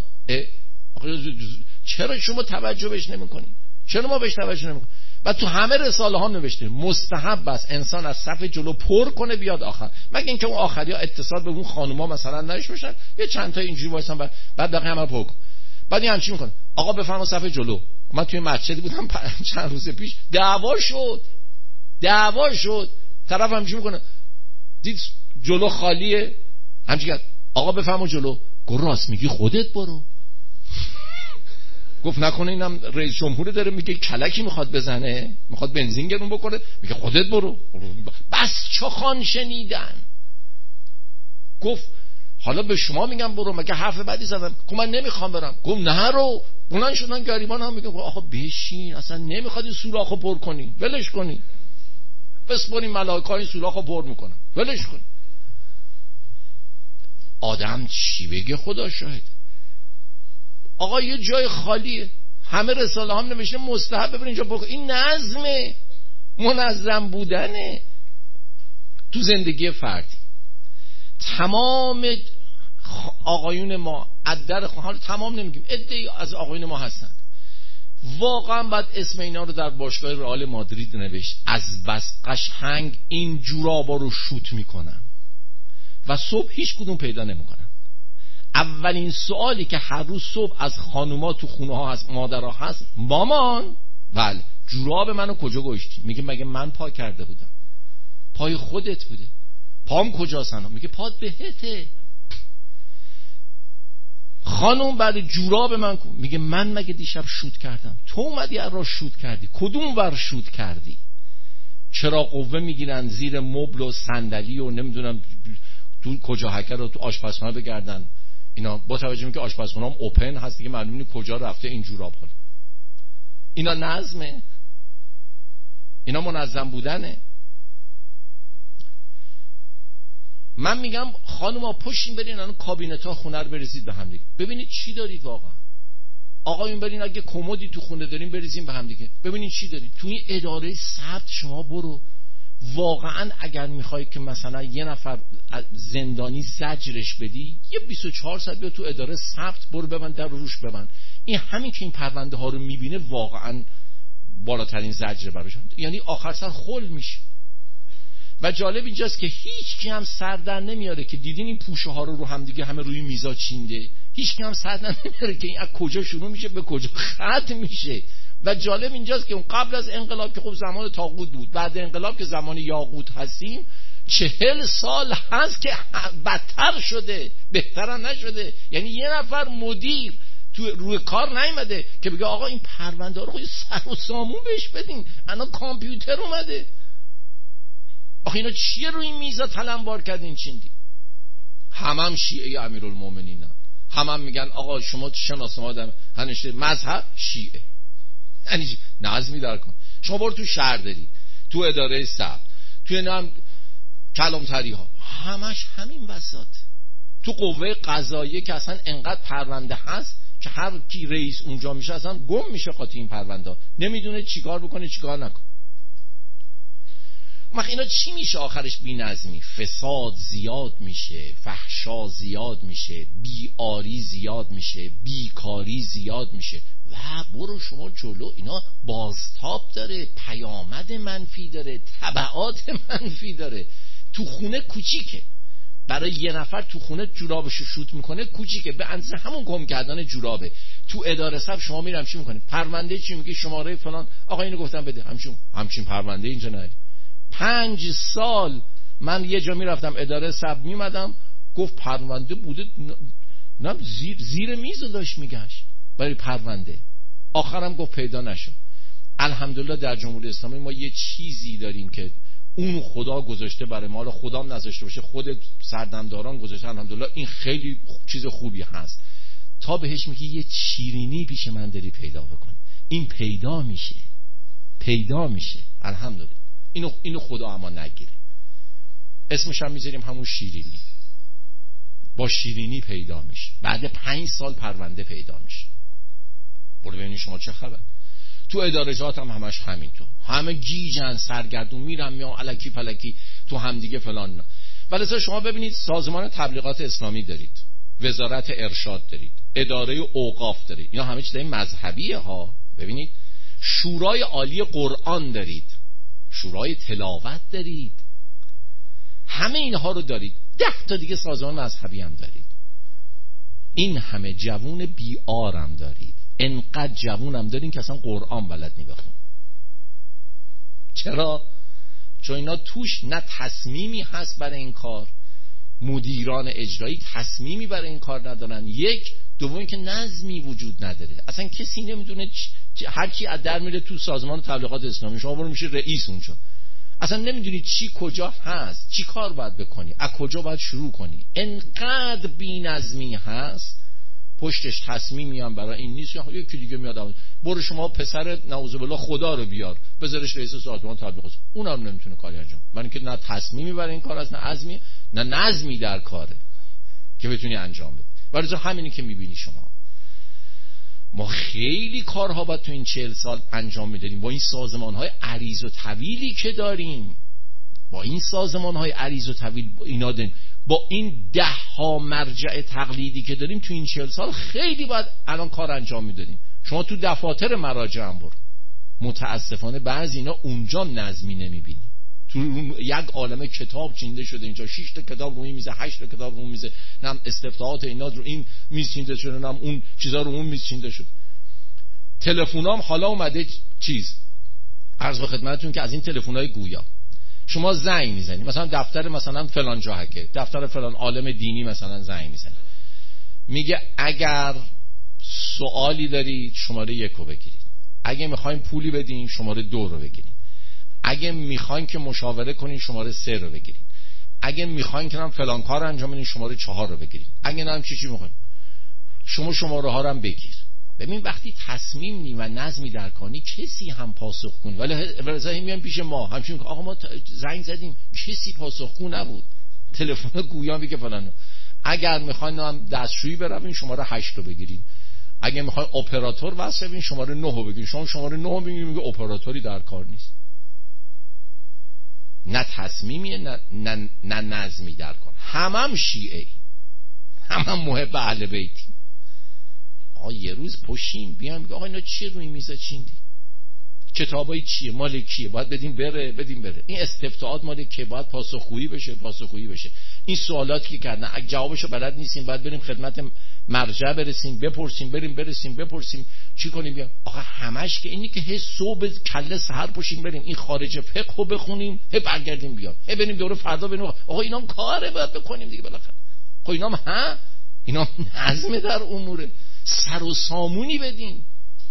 چرا شما توجه بهش نمیکنین؟ چرا ما بهش توجه نمیکنیم؟ و تو همه رساله ها نوشته مستحب است انسان از صف جلو پر کنه بیاد آخر، مگه اینکه اون آخری ها اتصال به اون خانوما مثلا نش باشن، یه چند تا اینجوری وایسن بعد بعد بقیه همه رو پر کن. بعد این چی میکنه؟ آقا بفرما صف جلو. من توی مسجدی بودم چند روز پیش، دعوا شد دعوا شد طرف همچی میکنه، دید جلو خالیه، همچی کرد آقا بفرما جلو. گفت راست میگی خودت برو. گفت نکنه اینم رئیس جمهور داره میگه کلکی میخواد بزنه، میخواد بنزین گرون بکنه، میگه خودت برو. بس چخان شنیدن. گفت حالا به شما میگم برو، مگه حرف بدی زدم؟ گفت من نمیخوام برم. گفت نه رو. بلند شدن گریبان هم میگه آقا بشین، اصلا نمیخواد این سوراخو پر کنی، ولش کنی، بسپارین ملائکه این سوراخو پر میکنن، ولش کنی. آدم چی بگه خدا شاهد. آقا یه جای خالیه، همه رساله هم نوشته مستحب ببین اینجا بکن. این نظمه، منظم بودنه تو زندگی فردی. تمام آقایون ما عدد حال تمام نمیگیم، عده‌ای از آقایون ما هستن واقعا بعد اسم اینا رو در باشگاه رئال مادرید نوشت، از بس قشنگ این جورابا رو شوت میکنن و صبح هیچ کدوم پیدا نمیکنن. اولین سوالی که هر روز صبح از خانوما تو خونه ها هست، مادرها هست، مامان بله جوراب منو کجا گذاشتی؟ میگه مگه من پا کرده بودم؟ پای خودت بوده. پام کجاست؟ میگه پات بهته. خانم بعد جوراب من میگه من مگه دیشب شوت کردم؟ تو اومدی را شوت کردی، کدوم ور شوت کردی؟ چرا قوه میگیرن زیر مبل و صندلی و نمیدونم تو کجا هکر رو تو آشپزخانه بگردن اینا، با توجه میگه آشپزخونه هم اوپن هست دیگه، معلوم نیست کجا رفته این جوراب. حالا اینا نظمه، اینا منظم بودنه. من میگم خانوما پشتین برین الان کابینت ها خونه رو بریزید به هم دیگه، ببینید چی دارید واقعا. آقایون برین اگه کمدی تو خونه دارین بریزین به هم دیگه، ببینید چی دارین. تو این اداره ثبت شما برو، واقعا اگر میخوای که مثلا یه نفر زندانی زجرش بدی، یه بیست و چهار ساعت بیا تو اداره ثبت برو ببند، در روش ببند. این همین که این پرونده ها رو میبینه واقعا بالاترین زجر براش، یعنی آخر سر خل میشه. و جالب اینجاست که هیچ کی هم سر در نمیاره که دیدین این پوشه ها رو رو هم دیگه همه روی میزا چینده، هیچ کی هم سر در نمیاره که این از کجا شروع میشه به کجا ختم میشه. و جالب اینجاست که اون قبل از انقلاب که خب زمان طاغوت بود، بعد انقلاب که زمان یاقوت هستیم، چهل سال هست که بدتر شده، بهتر نشده. یعنی یه نفر مدیر تو روی کار نیومده که بگه آقا این پرونده رو خود سر و سامون بهش بدین، الان کامپیوتر اومده. آخه اینا چیه روی این میزا تلمبار کردین چیندی؟ همه هم شیعه امیرالمومنین، همه هم میگن آقا شما شناسنامه آدم هنوشه مذهب شیعه. یعنی نظمی در کن. شما برو تو شهرداری، تو اداره ثبت، توی نام کلانتری ها، همش همین وسط. تو قوه قضاییه که اصلا انقدر پرونده هست که هر کی رئیس اونجا میشه اصلا گم میشه قاطی این پرونده، نمیدونه چیکار بکنه چیکار نکنه. وقت اینا چی میشه آخرش؟ بی‌نظمی، فساد زیاد میشه، فحشا زیاد میشه، بیاری زیاد میشه، بیکاری زیاد میشه و برو شما جلو. اینا بازتاب داره، پیامد منفی داره، تبعات منفی داره. تو خونه کوچیکه، برای یه نفر تو خونه جورابشو شوت میکنه کوچیکه، به اندازه همون گم کردن جورابه. تو اداره سب شما میرم چی میکنه؟ پرونده چی میگه؟ شماره فلان، آقا اینو گفتم بده. همچین همچین پرونده اینجا نداریم. پنج سال من یه جا میرفتم اداره سب میمدم، گفت پرونده بوده، نه زیر زیر میز داشت میگشت برای پرونده. آخرم گفت پیدا نشد. الحمدلله در جمهوری اسلامی ما یه چیزی داریم که اون خدا گذاشته برای ما، خدا هم نذاشته باشه، خود سردمداران گذاشته. الحمدلله این خیلی چیز خوبی هست. تا بهش میگی یه شیرینی پیش من داری پیدا بکنی، این پیدا میشه، پیدا میشه. الحمدلله اینو اینو خدا اما نگیره. اسمش هم میذاریم همون شیرینی. با شیرینی پیدا میشه. بعد پنج سال پرونده پیدا میشه. برو ببینید شما چه خبر. تو ادارجات هم همش همینطور، همه گیجن، سرگردون، میرن میان الکی پلکی تو همدیگه فلان. ولی شما ببینید سازمان تبلیغات اسلامی دارید، وزارت ارشاد دارید، اداره اوقاف دارید، اینا همه چیزای مذهبیه ها. ببینید شورای عالی قرآن دارید، شورای تلاوت دارید، همه اینها رو دارید. ده تا دیگه سازمان مذهبی هم دارید. این همه جوون بیار هم دارید، انقدر جوون هم دارین که اصلا قرآن بلد نی بخون. چرا؟ چون اینا توش نه تصمیمی هست برای این کار، مدیران اجرایی تصمیمی برای این کار ندارن. یک دوم که نظمی وجود نداره، اصلا کسی نمیدونه هر کی از در میره تو سازمان تبلیغات اسلامی، شما برو میشه رئیس اونجا، اصلا نمیدونی چی کجا هست، چی کار باید بکنی، از کجا باید شروع کنی. انقدر بی‌نظمی هست، پشتش تصمیمی هم برای این نیست. یکی دیگه میاد برو شما پسر نعوذ بالله خدا رو بیار بذارش رئیس سازمان تبلیغات، اونم نمیتونه کاری انجام، من که نه تصمیمی برای این کار هست، نه عزمی، نه نظمی در کاره که بتونی انجام بدی. ولی همینی که میبینی شما. ما خیلی کارها باید تو این چهل سال انجام میدادیم با این سازمان‌های عریض و طویلی که داریم، با این سازمان‌های عریض و طویل اینا داریم، با این ده ها مرجع تقلیدی که داریم تو این چهل سال خیلی باید الان کار انجام میدادیم. شما تو دفاتر مراجع هم برو، متاسفانه بعضی اینا اونجا نظمی نمیبینی. تو یک عالمه کتاب چینده شده اینجا، شش تا کتاب روی میزه، هشت تا کتاب روی میزه، نم استفتاحات اینا رو این میز چینده شده، نم اون چیزا رو اون میز چینده شده. تلفنام حالا اومده چیز عرض به خدمتتون که از این تلفن‌های گویا شما زنگ میزنی، مثلا دفتر مثلا فلان جا هکه، دفتر فلان عالم دینی مثلا زنگ میزنی، میگه اگر سوالی دارید شماره یک رو بگیرید، اگه میخواین پولی بدین شماره دو رو بگیرید، اگه میخواین که مشاوره کنین شماره سه رو بگیرید، اگه میخواین که فلان کار انجام بدین شماره چهار رو بگیرید، اگه نه چی چی میخواین شما شماره ها رو هم بگیر. ببین وقتی تصمیم نی و نظمی در کاری کسی هم پاسخگو نیست. ولی ورزایی میان پیش ما همچین که آقا ما زنگ زدیم کسی پاسخگو نبود، تلفن گویا میگه فلان. اگر میخواین هم دستشویی بروین شماره هشت رو بگیرید، اگه میخواین اپراتور واسه ببین شماره نه رو بگیرید، شما شماره نه رو بگیرید میگه اپراتوری در کار نیست. نه تصمیمی نه نه, نه نظمی در کار. همم شیعه، همم محب اهل بیتی. آقا یه روز پشیم بیان میگه آقا اینا چیه روی میزه چیندی؟ کتابای چیه؟ مال کیه؟ باید بدیم بره بدیم بره. این استفتاحات مال کیه؟ باید پاسخگویی بشه پاسخگویی بشه. این سوالاتی که کردن اگه جوابشو بلد نیستیم باید بریم خدمت مرجع برسیم بپرسیم، بریم برسیم بپرسیم چی کنیم. بیا آقا همش که اینی که هی صبح کله سحر پشیم بریم این خارج فقه رو بخونیم، هی برگردیم بیام، هی بریم دوره فردا بریم. آقا اینام کاره باید بکنیم دیگه بالاخره. خب اینام ها اینام نظم در اموره، سر و سامونی بدین.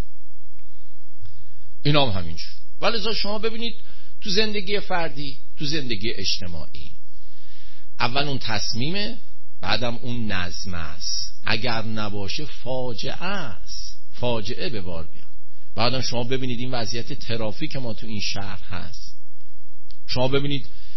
اینا هم همینجور. ولی ازا شما ببینید تو زندگی فردی، تو زندگی اجتماعی، اول اون تصمیمه، بعدم اون نظم است. اگر نباشه فاجعه است، فاجعه به بار بیاد. بعدم شما ببینید این وضعیت ترافیک ما تو این شهر هست، شما ببینید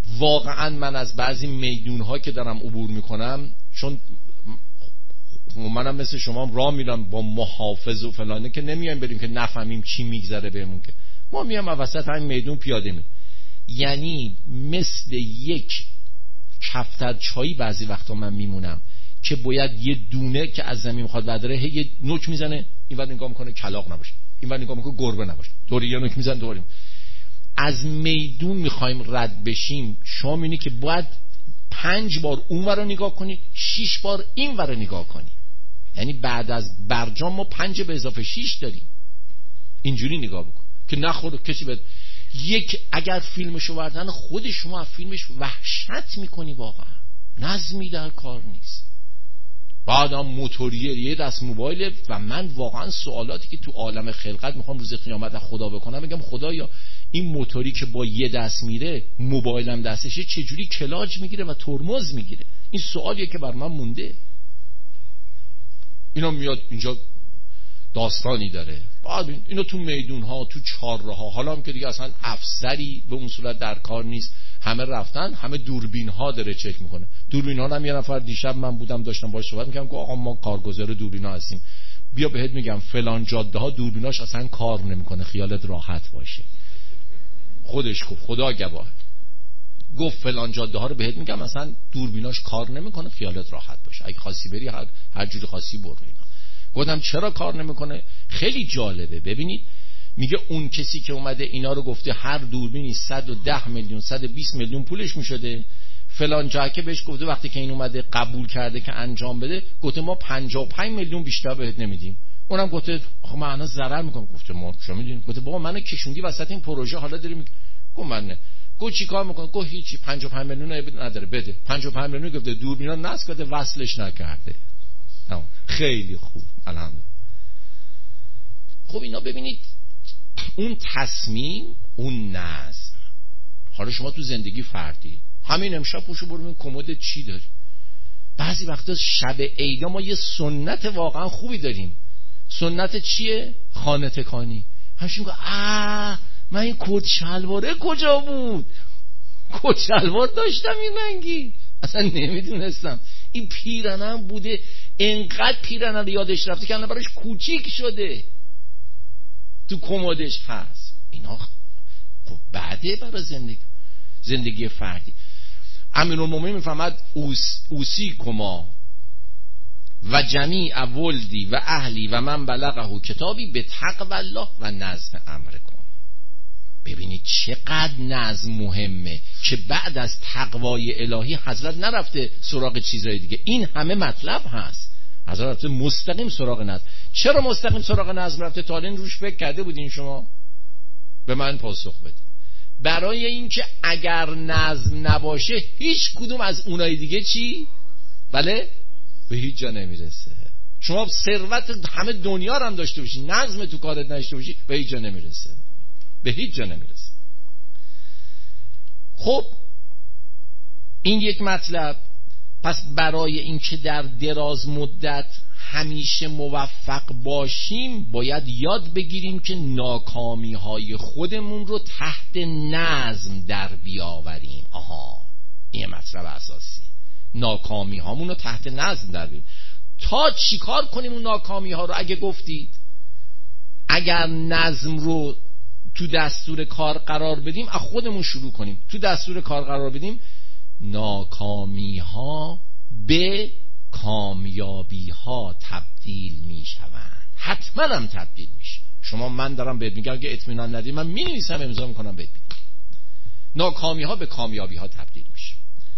واقعا من از بعضی میدونها که دارم عبور میکنم، چون منم مثل شما راه میرم با محافظ و فلانه که نمیایم بریم که نفهمیم چی میگذره بهمون، که ما میام وسط همین میدون پیاده می، یعنی مثل یک کفتر چایی بعضی وقتا من میمونم که باید یه دونه که از زمین میخواد برداره هی یه نوک میزنه اینور نگاه میکنه کلاغ نباشه، اینور نگاه میکنه گربه نباشه، دوری یه نوک میزنه دوریم. از میدون میخوایم رد بشیم، شما میبینی که باید پنج بار اونور رو نگاه کنی، شش بار اینور رو نگاه کنی. یعنی بعد از برجام ما پنج به اضافه شش داریم. اینجوری نگاه بکن که نخوره کسی بد. یک اگر فیلمشو بردن خود شما از فیلمش وحشت میکنی، واقعا نظمی در کار نیست. بعدم موتوریه یه دست موبایل و من واقعا سوالاتی که تو عالم خلقت میخوام روز قیامت از خدا بکنم، بگم خدایا این موتوری که با یه دست میره موبایلم دستشه چجوری کلاج میگیره و ترمز میگیره؟ این سوالیه که بر من مونده. اینا میاد اینجا داستانی داره، بعد اینو تو میدون ها تو چهارراه ها، حالا هم که دیگه اصلا افسری به اون صورت در کار نیست، همه رفتن، همه دوربین ها داره چک میکنه. دوربین ها هم یه نفر دیشب من بودم داشتم باهاش صحبت میکردم که آقا ما کارگزار دوربین ها هستیم، بیا بهت میگم فلان جاده ها دوربیناش اصلا کار نمیکنه، خیالت راحت باشه. خودش گفت، خدا گواه، گفت فلان جاده ها رو بهت میگم اصلا دوربیناش کار نمیکنه، خیالت راحت باشه، اگه خاصی بری هر هر جوری خاصی برو. اینا گفتم چرا کار نمیکنه؟ خیلی جالبه. ببینید میگه اون کسی که اومده اینا رو گفته هر دوربینی صد و ده میلیون صد و بیست میلیون پولش میشده، فلان جا که بهش گفته وقتی که این اومده قبول کرده که انجام بده، گفته ما پنجاه و پنج میلیون بیشتر بهت نمیدیم. اونم گفته آخه من الان ضرر میکنم. گفته ما چه میدونیم؟ گفته بابا منو کشوندی وسط این پروژه، حالا داری میگی. گفت من نه. گفت چیکار میکنه؟ گفت هیچی، پنجاه و پنج میلیون نداره بده. پنجاه و پنج میلیون گفته دوربینا نصب کرده وصلش نکرده. تمام، خیلی خوب، الحمدلله. خب اینا ببینید اون تصمیم، اون نظم. حالا شما تو زندگی فردی همین امشب پوشو برو ببین کمد چی داری. بعضی وقتا شب عیدا ما یه سنت واقعا خوبی داریم. سنت چیه؟ خانه تکانی. همش میگه آ من این کت شلواره کجا بود؟ کت شلوار داشتم این رنگی، اصلا نمیدونستم. این پیرنم بوده، انقدر پیرنه رو یادش رفته که الان براش کوچیک شده، تو کمدش هست. اینا خب بعده برای زندگی زندگی فردی. امیرالمومنین میفهمد اوس اوسی کما و جمیع ولدی و اهلی و من بلغه کتابی به تقوی الله و نظم امرکم. ببینید چقدر نظم مهمه که بعد از تقوای الهی حضرت نرفته سراغ چیزای دیگه. این همه مطلب هست، حضرت رفته مستقیم سراغ نظم. چرا مستقیم سراغ نظم رفته؟ تا الان روش فکر کرده بودین شما؟ به من پاسخ بدید. برای اینکه اگر نظم نباشه هیچ کدوم از اونای دیگه چی؟ بله؟ به هیچ جا نمیرسه. شما ثروت همه دنیا رو هم داشته باشی، نظم تو کارت نداشته باشی، به هیچ جا نمیرسه، به هیچ جا نمیرسه. خب این یک مطلب. پس برای اینکه در دراز مدت همیشه موفق باشیم باید یاد بگیریم که ناکامی های خودمون رو تحت نظم در بیاوریم. آها، این مطلب اساسی. ناکامی هامون رو تحت نظم در بیاوریم. تا چیکار کنیم اون ناکامی ها رو؟ اگه گفتید اگر نظم رو تو دستور کار قرار بدیم، از خودمون شروع کنیم تو دستور کار قرار بدیم، ناکامی ها به کامیابی ها تبدیل می شوند. حتما هم تبدیل میشه. شما من دارم بهت میگم که اطمینان ندید، من می نویسم امضا میکنم بهت میگم ناکامی ها به کامیابی ها تبدیل میشه.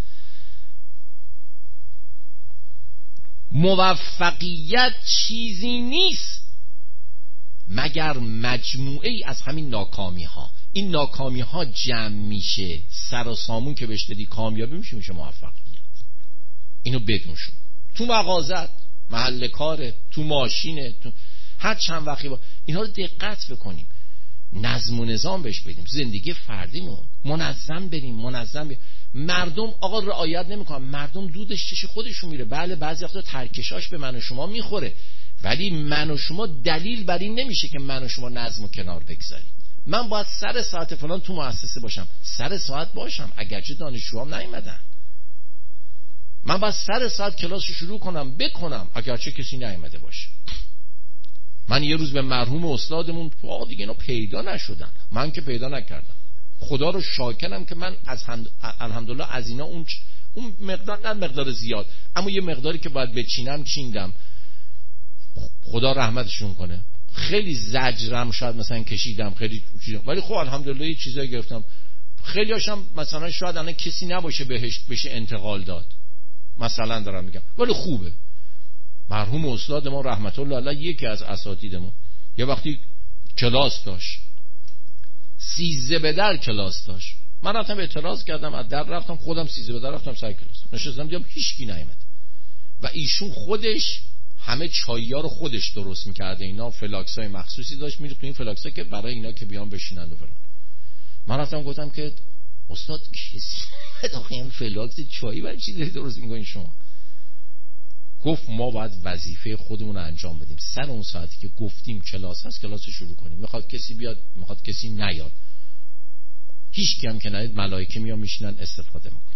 موفقیت چیزی نیست مگر مجموعه ای از همین ناکامی ها. این ناکامی ها جمع میشه، سر و سامون که بهش دادی کامیابی میشه، میشه موفقیت. اینو بدون شو. تو مغازت، محل کارت، تو ماشینت، تو هر چند وقتی با اینا رو دقت بکنیم، نظم و نظام بهش بدیم. زندگی فردیمون منظم بریم، منظم بریم. مردم آقا رعایت نمیکنن، مردم دودش چش خودشون میره. بله بعضی وقتا ترکشاش به من و شما میخوره، ولی من و شما دلیل بر این نمیشه که من و شما نظم و کنار بگذاریم. من باید سر ساعت فلان تو مؤسسه باشم، سر ساعت باشم اگرچه دانشجوام نیومدن. من باید سر ساعت کلاس شروع کنم بکنم اگرچه کسی نیومده باشه. من یه روز به مرحوم استادمون آ دیگه اینا پیدا نشدن، من که پیدا نکردم، خدا رو شاکرم که من از هم... الحمدلله از اینا اون اون مقدار نه مقدار زیاد، اما یه مقداری که باید بچینم چیندم، خدا رحمتشون کنه. خیلی زجرم شاید مثلا کشیدم خیلی چیزا، ولی خب الحمدلله یه چیزایی گرفتم. خیلی هاشم مثلا شاید الان کسی نباشه بهش بشه انتقال داد، مثلا دارم میگم، ولی خوبه. مرحوم استاد ما رحمت الله علیه یکی از اساتیدمون یه وقتی کلاس داشت، سیزده به در کلاس داشت، من رفتم اعتراض کردم، از در رفتم خودم سیزده به در رفتم سر کلاس نشستم، دیدم هیچکی نیامد و ایشون خودش همه چایی‌ها رو خودش درست میکرده، اینا فلاکسای مخصوصی داشت میره تو این فلاکسا که برای اینا که بیان بشینند و فلان. من رفتم گفتم که استاد کسی داخل این فلاکس چایی برای چی داری درست میکنین شما؟ گفت ما باید وظیفه خودمون رو انجام بدیم، سر اون ساعتی که گفتیم کلاس هست کلاس رو شروع کنیم، میخواد کسی بیاد میخواد کسی نیاد، هیچ کی هم که نیاد ملائکه میان میشینن استفاده میکنن.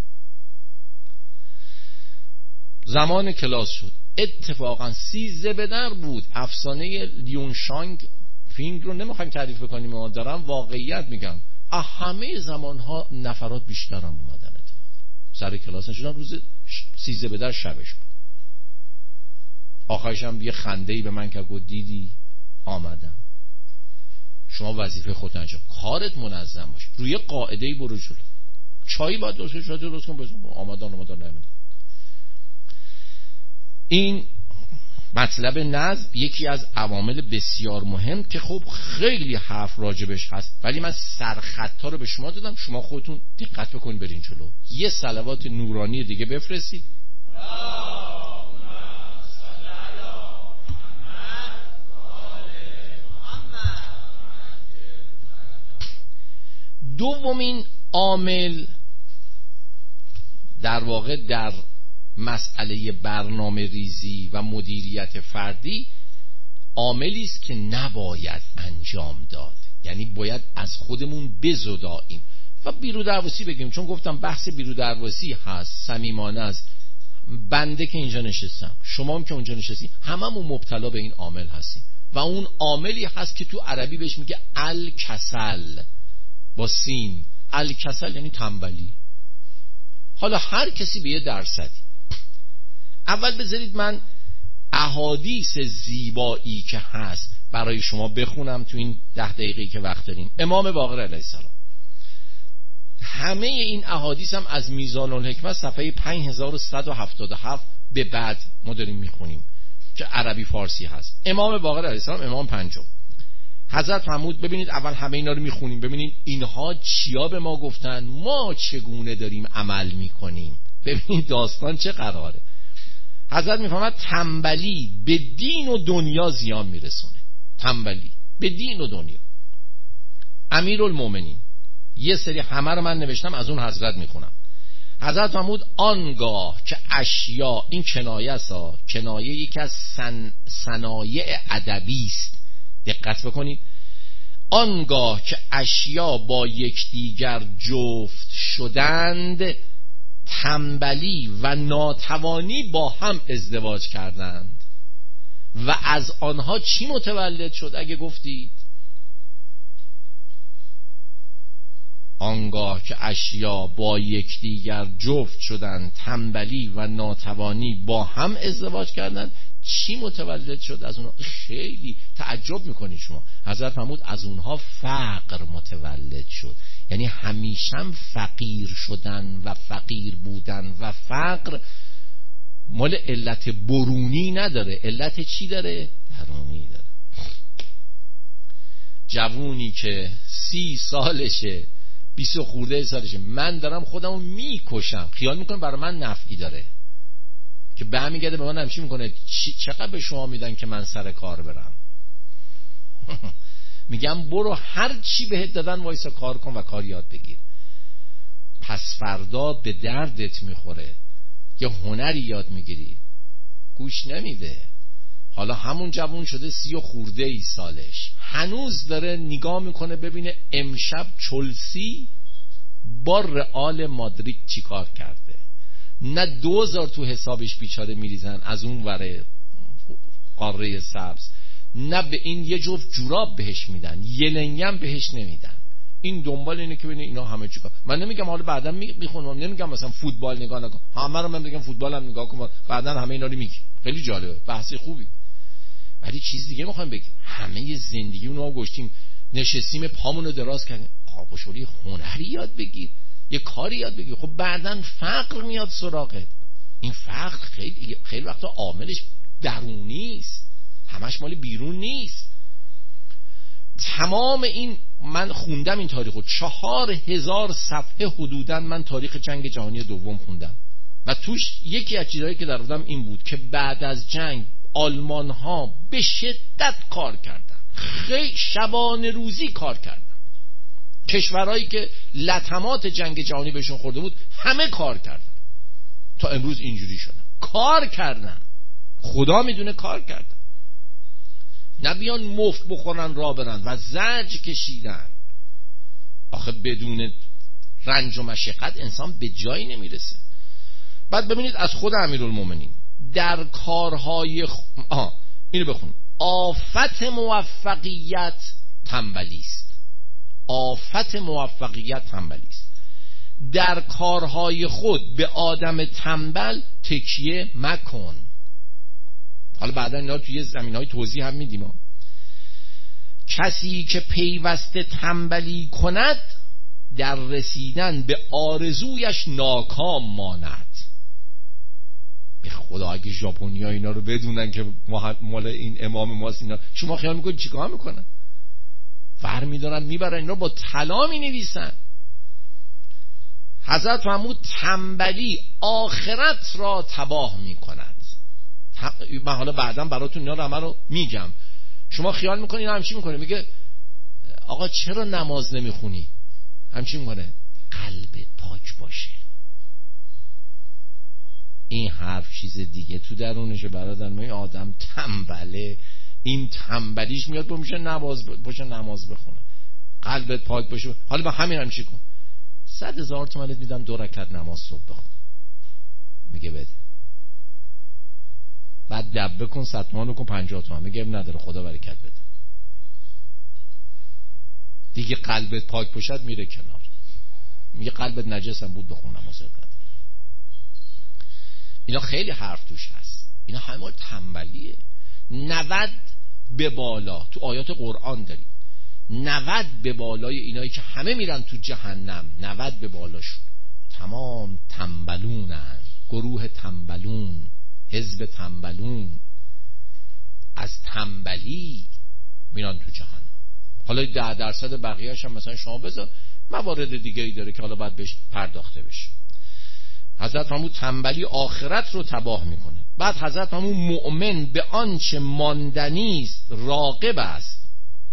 زمان کلاس شد، اتفاقا سیزده به در بود. افسانه لیون شانگ فیلم رو نمیخوایم تعریف بکنیم، ما دارم واقعیت میگم، همه زمانها نفرات بیشتر هم اومدن. اتفاق سر کلاس نشدن، روز سیزده به در شبش بود. آخرش هم یه خنده‌ای به من که گفت دیدی آمدن. شما وظیفه خودت انجام، کارت منظم باش، روی قاعده‌ای برو جلو. چای باید درست شد درست کن، آمدن آمدن نمیدن. این مطلب نظم یکی از عوامل بسیار مهم که خب خیلی حرف راجبش هست، ولی من سرخطا رو به شما دادم، شما خودتون دقت بکنید برین جلو. یه صلوات نورانی دیگه بفرستید. دومین عامل در واقع در مسئله برنامه ریزی و مدیریت فردی عاملی است که نباید انجام داد، یعنی باید از خودمون بزداییم و بیرودرواسی بگیم، چون گفتم بحث بیرودرواسی هست، صمیمانه است. بنده که اینجا نشستم، شما هم که اونجا نشستی، هممون مبتلا به این عامل هستیم و اون عاملی هست که تو عربی بهش میگه الکسل با سین. الکسل یعنی تنبلی. حالا هر کسی به یه درصدی. اول بذارید من احادیث زیبایی که هست برای شما بخونم تو این ده دقیقه‌ای که وقت داریم. امام باقر علیه السلام، همه این احادیث هم از میزان الحکمت صفحه پنج هزار و صد و هفتاد و هفت به بعد ما داریم میخونیم که عربی فارسی هست. امام باقر علیه السلام امام پنجم، حضرت فرمود ببینید اول همه اینا رو میخونیم ببینید اینها چیا به ما گفتن، ما چگونه داریم عمل میکنیم، ببینید داستان چه قراره. حضرت میفرماد تنبلی به دین و دنیا زیان میرسونه. تنبلی به دین و دنیا. امیرالمومنین، یه سری همه رو من نوشتم از اون حضرت میخونم. حضرت فرمود آنگاه که اشیا، این کنایه است، کنایه یکی از سن... صنایع ادبی است، دقت بکنید. آنگاه که اشیا با یکدیگر جفت شدند، تنبلی و ناتوانی با هم ازدواج کردند و از آنها چی متولد شد اگه گفتید؟ آنگاه که اشیا با یکدیگر جفت شدند، تنبلی و ناتوانی با هم ازدواج کردند، چی متولد شد از اونها؟ خیلی تعجب میکنید شما. حضرت فرمود از اونها فقر متولد شد، یعنی همیشه فقیر شدن و فقیر بودن و فقر مال علت برونی نداره، علت چی داره؟ درونی داره. جوونی که سی سالشه، بیست خورده سالشه، من دارم خودمو میکشم، خیال میکنم برای من نفعی داره، که به همین گرده به من همچی میکنه چقدر به شما میدن که من سر کار برم؟ میگم برو هر چی بهت دادن وایسا کار کن و کار یاد بگیر، پس فردا به دردت میخوره، یه هنری یاد میگیری. گوش نمیده. حالا همون جوون شده سی و خورده ای سالش، هنوز داره نگاه میکنه ببینه امشب چلسی با رئال مادرید چی کار کرده. نه دوزار تو حسابش بیچاره میریزن از اون وره قاره سبز، نه به این یه جفت جوراب بهش میدن، یه لنگم بهش نمیدن. این دنبال اینه که ببینه اینا همه چیکار. من نمیگم حالا بعدا میخونم، نمیگم مثلا فوتبال نگاه نکن، همه رو من میگم فوتبال هم نگاه کن، بعدا همه اینا رو میگی. خیلی جالبه، بحث خوبی. ولی چیز دیگه میخوام بگم، همه زندگی اونو گشتیم نشستیم پامونو دراز کردیم. پا شوری هنری یاد بگیر، یه کاری یاد بگیر. خب بعدن فقر میاد سراغت. این فقر خیلی خیلی وقتا عاملش درونی است، همش مال بیرون نیست. تمام این من خوندم این تاریخو، چهار هزار صفحه حدوداً من تاریخ جنگ جهانی دوم خوندم و توش یکی از چیزایی که دردم این بود که بعد از جنگ آلمان ها به شدت کار کردن، خیلی شبانه روزی کار کردن. کشورهایی که لطمات جنگ جهانی بهشون خورده بود همه کار کردن تا امروز اینجوری شدن. کار کردن، خدا میدونه کار کردن. نبیان مفت بخورن را برن و زجر کشیدن. آخه بدون رنج و مشقت انسان به جایی نمیرسه. بعد ببینید از خود امیرالمومنین در کارهای خ... آها اینو بخونیم. آفت موفقیت تنبلی است. آفت موفقیت تنبلی است. در کارهای خود به آدم تنبل تکیه مکن. حالا بعدا اینا توی زمینهای توضیح هم میدیم. کسی که پیوسته تنبلی کند در رسیدن به آرزویش ناکام ماند. به خدا اگه ژاپنی‌ها اینا رو بدونن که مال این امام ماست، اینا شما خیال میکنید چیکار میکنن؟ ور میدارن میبرن اینا با طلا مینویسن. حضرت محمود تنبلی آخرت را تباه میکند. من حالا بعداً براتون اینا رو همه رو میگم. شما خیال میکنید اینا همچی میکنه؟ میگه آقا چرا نماز نمیخونی؟ همچی میکنه قلبت پاک باشه. این حرف چیز دیگه تو درونشه برادر. من آدم تنبله، این تنبلیش میاد با میشه نماز باشه نماز بخونه، قلبت پاک باشه. حالا با همین هم چی کن؟ صد هزار تومنت میدم دو رکعت نماز صبح بخون. میگه بده. بعد دبه کن صد تومن رو کن پنجاه تومن. میگه نداره خدا برکت بده. دیگه قلبت پاک باشد میره کنار. میگه قلبت نجسم بود بخون نماز نداره. اینا خیلی حرف توش هست. اینا همه تنبلیه. نود به بالا تو آیات قرآن داریم. نود به بالای اینایی که همه میرن تو جهنم، نود به بالاشون تمام تنبلونن. گروه تنبلون، حزب تنبلون، از تنبلی میرن تو جهنم. حالا ده درصد بقیه‌اش هم مثلا شما بذار موارد دیگه ای داره که حالا باید بهش پرداخته بشه. حضرت محمود تنبلی آخرت رو تباه میکنه. بعد حضرت محمود مؤمن به آنچه ماندنی است راغب است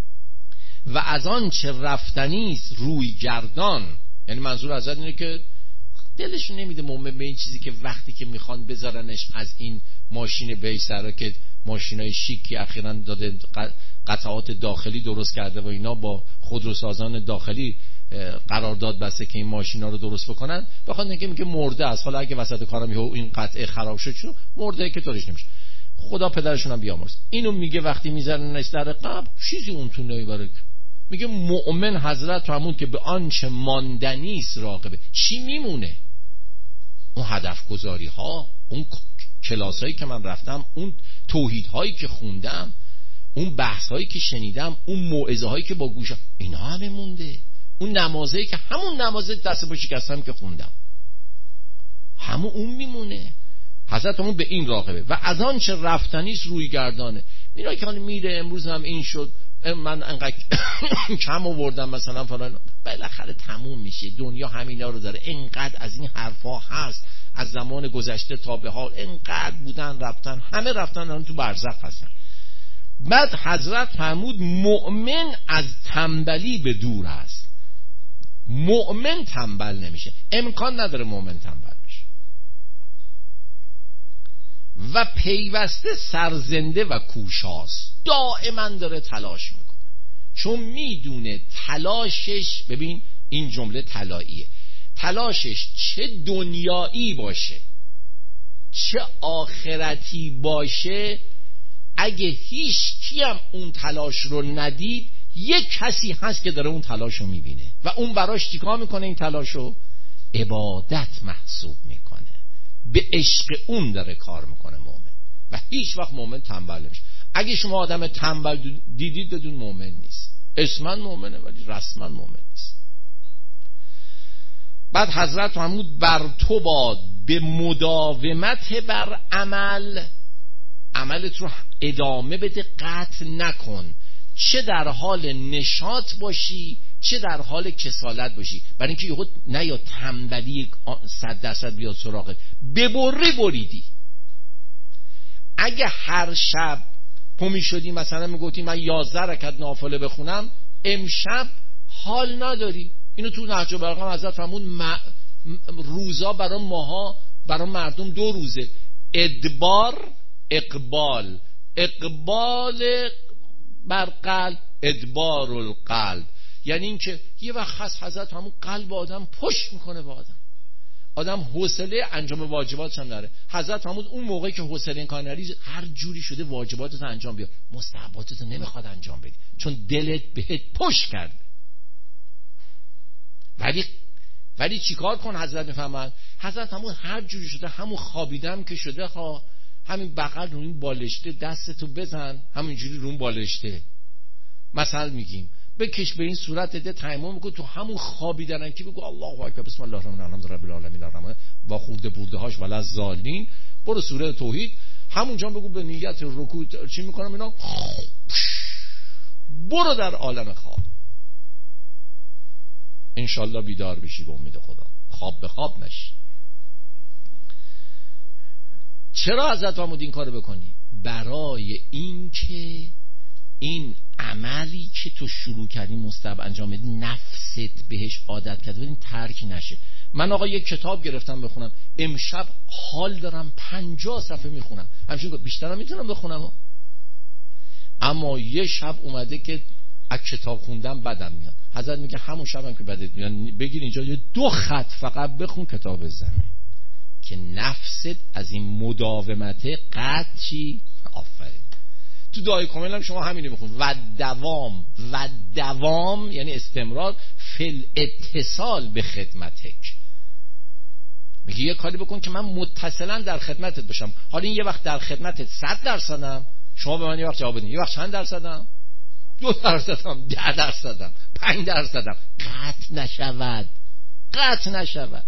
و از آنچه رفتنی است روی گردان. یعنی منظور حضرت اینه که دلش نمیده مؤمن به این چیزی که وقتی که میخوان بذارنش از این ماشین بیسرا که ماشینای شیکی اخیراً داده قطعات داخلی درست کرده و اینا با خودروسازان داخلی قرارداد بسته که این ماشینا رو درست بکنن، بخواد نگه میگه مرده است. حالا اگه وسط کارم یهو این قطعه خراب شد چون مرده که طورش نمیشه. خدا پدرشون هم بیامرز. اینو میگه وقتی میذارنش در قبر چیزی اون تو نمیبره. میگه مؤمن حضرت فرمود که به آنچه ماندنی است راغبه. چی میمونه؟ اون هدف گذاری ها، اون کلاس هایی که من رفتم، اون توحید هایی که خوندم، اون بحث هایی که شنیدم، اون موعظه هایی که با گوشم، اینا همه مونده. اون نمازهایی که همون نمازه دست با شکستم که خوندم، همون اون میمونه. حضرت همون به این راغبه و از آن چه رفتنیست روی گردانه. اینا که میره امروز هم این شد، من انقدر کم آوردم مثلا فلان، بالاخره تموم میشه. دنیا همینا رو داره. انقدر از این حرفا هست از زمان گذشته تا به حال، انقدر بودن رفتن، همه رفتن الان تو برزخ هستن. بعد حضرت فرمود مؤمن از تنبلی به دور است. مؤمن تنبل نمیشه، امکان نداره مؤمن تنبل بشه. و پیوسته سرزنده و کوشاست، دائما داره تلاش میکنه، چون میدونه تلاشش، ببین این جمله طلاییه، تلاشش چه دنیایی باشه چه آخرتی باشه، اگه هیچ کیم اون تلاش رو ندید، یک کسی هست که داره اون تلاش رو میبینه و اون براش چیکار میکنه؟ این تلاش رو عبادت محسوب میکنه، به عشق اون داره کار میکنه مومن. و هیچ وقت مومن تنبل نمیشه. اگه شما آدم تنبل دیدید بدون مومن نیست، اسمن مومنه ولی رسما مومن نیست. بعد حضرت فرمود بر تو باد به مداومت بر عمل، عملت رو ادامه بده، قطع نکن، چه در حال نشاط باشی چه در حال کسالت باشی. برای اینکه یهو نه یا تنبلی صد درصد بیاد سراغت، ببری بریدی. اگه هر شب پا می شدی مثلا میگفتی من یازده رکعت نافله بخونم، امشب حال نداری. اینو تو نهج البلاغه حضرت فرمود م... روزا برای ماها برای مردم دو روزه، ادبار اقبال، اقبال بر قلب، ادبار القلب. یعنی اینکه یه وقت خاص حضرت همون قلب آدم پشت میکنه به آدم، آدم حوصله انجام واجباتش هم داره. حضرت فرمود اون موقعی که حوصله این کار نری، هر جوری شده واجباتت انجام بیار، مستحباتت نمیخواد انجام بدی چون دلت بهت پشت کرده. ولی ولی چیکار کن؟ حضرت میفهمن، حضرت همون هر جوری شده، همون خوابیدم که شده، ها همین بغل رو این بالشته دستتو بزن، همینجوری رو اون بالشته مثلا میگیم بکش به این صورت، ده تیمم میگه تو همون خوابیدن که بگو الله اکبر بسم الله الرحمن الرحیم رب العالمین الرحمن با خورده برده هاش ولا زالین، برو سوره توحید همونجا بگو به نیت رکوع چی میکنم اینا، برو در عالم خواب، انشالله بیدار بشی به امید خدا، خواب به خواب نشی. چرا حضرت فرمود این کارو بکنی؟ برای این که این عملی که تو شروع کردی مستحب انجام بدی، نفست بهش عادت کرده، این ترک نشه. من آقا یک کتاب گرفتم بخونم، امشب حال دارم پنجاه صفحه میخونم، همچنین بیشترم میتونم بخونم، اما یه شب اومده که از کتاب خوندم بدم میاد، حضرت میگه همون شبم که بدت میاد بگیر اینجا یه دو خط فقط بخون کتاب زمین، که نفست از این مداومت قطعی. آفرین. تو دعای کامل هم شما همینو میخونید، و دوام و دوام یعنی استمرار، فل اتصال به خدمتک. میگه یه کاری بکن که من متصلا در خدمتت باشم. حالا این یه وقت در خدمتت صد درصدم، شما به من یه وقت جواب بدین، یه وقت چند درصدم؟ دو درصدم، ده درصدم، پنج درصدم، قطع نشود، قطع نشود.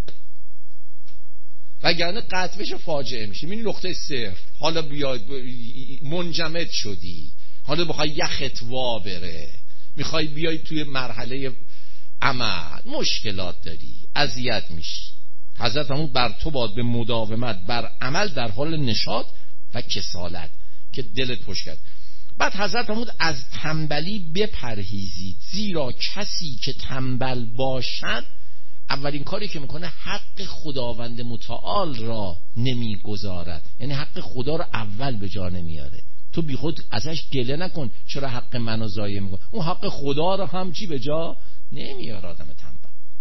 وگرنه قطع بشه فاجعه میشه. این نقطه صفر، حالا بیاد منجمد شدی، حالا بخوای یخت وا بره، میخوای بیای توی مرحله عمل، مشکلات داری، اذیت میشی. حضرت همون بر تو باد به مداومت بر عمل در حال نشاط و کسالت که دلت پشت کرد. بعد حضرت فرمود از تنبلی بپرهیزید، زیرا کسی که تنبل باشد اولین کاری که میکنه حق خداوند متعال را نمیگذارد، یعنی حق خدا را اول به جا نمیاره. تو بی خود ازش گله نکن چرا حق منو ضایع میکنه، اون حق خدا را هم چی به جا نمیاره آدم تنبل.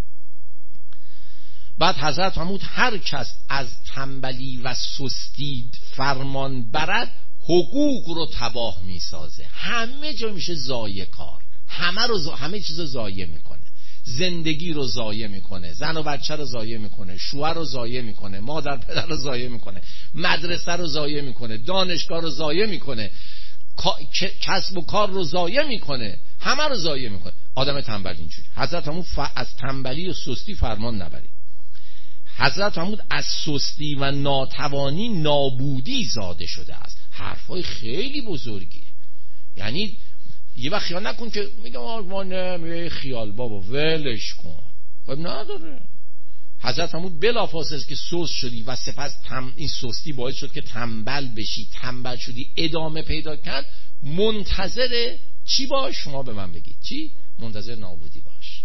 بعد حضرت فرمود هر کس از تنبلی و سستی فرمان برد، حقوق رو تباه میسازه، همه جا میشه ضایع کار، همه رو زا... همه چیز رو ضایع میکنه، زندگی رو ضایع میکنه، زن و بچه رو ضایع میکنه، شوهر رو ضایع میکنه، مادر پدر رو ضایع میکنه، مدرسه رو ضایع میکنه، دانشگاه رو ضایع میکنه، کسب و کار رو ضایع میکنه، همه رو ضایع میکنه. آدم تنبل اینجوری. حضرت فرمود ف... از تنبلی و سستی فرمان نبرید. حضرت فرمود از سستی و ناتوانی نابودی زاده شده است. حرفای خیلی بزرگیه. یعنی یه وقت خیال نکن که میگم آرمانه میگه خیال بابا ولش کن، خب نداره. حضرت فرمود بلافاصله که سست شدی و سپس تم... این سستی باعث شد که تنبل بشی، تنبل شدی ادامه پیدا کرد، منتظر چی باش؟ شما به من بگید چی؟ منتظر نابودی باش.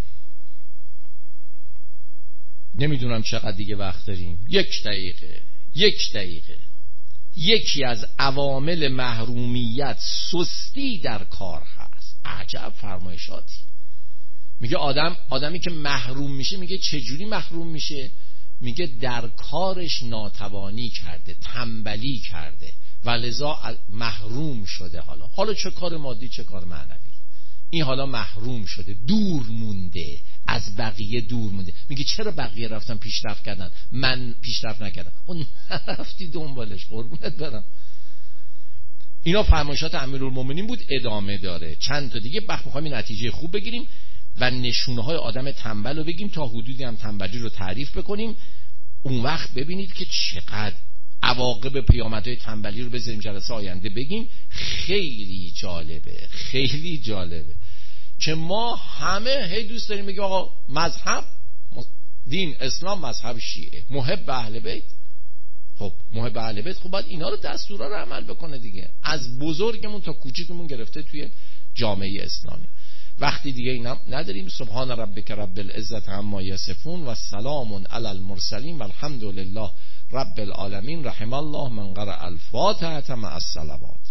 نمیدونم چقدر دیگه وقت داریم، یک دقیقه یک دقیقه. یکی از عوامل محرومیت سستی در کار هست. عجب فرمایشاتی. میگه آدم آدمی که محروم میشه، میگه چجوری محروم میشه؟ میگه در کارش ناتوانی کرده، تنبلی کرده و لذا محروم شده. حالا حالا چه کار مادی چه کار معنوی، این حالا محروم شده، دور مونده از بقیه، دور مونده. میگه چرا بقیه رفتن پیشرفت کردن من پیشرفت نکردم؟ اون نرفتی دنبالش، قربونت برم. اینا فرمایشات امیرالمومنین بود. ادامه داره چند تا دیگه، بخ میخوایم این نتیجه خوب بگیریم و نشونه های آدم تنبل رو بگیم، تا حدودی هم تنبلی رو تعریف بکنیم. اون وقت ببینید که چقدر عواقب پیامدهای تنبلی رو بذاریم جلسه آینده بگیم. خیلی جالبه، خیلی جالبه که ما همه هی دوست داریم بگیم آقا مذهب، دین اسلام، مذهب شیعه، محب اهل بیت. خب محب اهل بیت، خب باید اینا رو دستورا رو عمل بکنه دیگه، از بزرگمون تا کوچیکمون گرفته توی جامعه اسلامی. وقتی دیگه اینا نداریم. سبحان ربک رب العزت عما یصفون و سلام علی المرسلین و الحمد لله رب العالمین. رحم الله من قرأ الفاتحه مع الصلوات.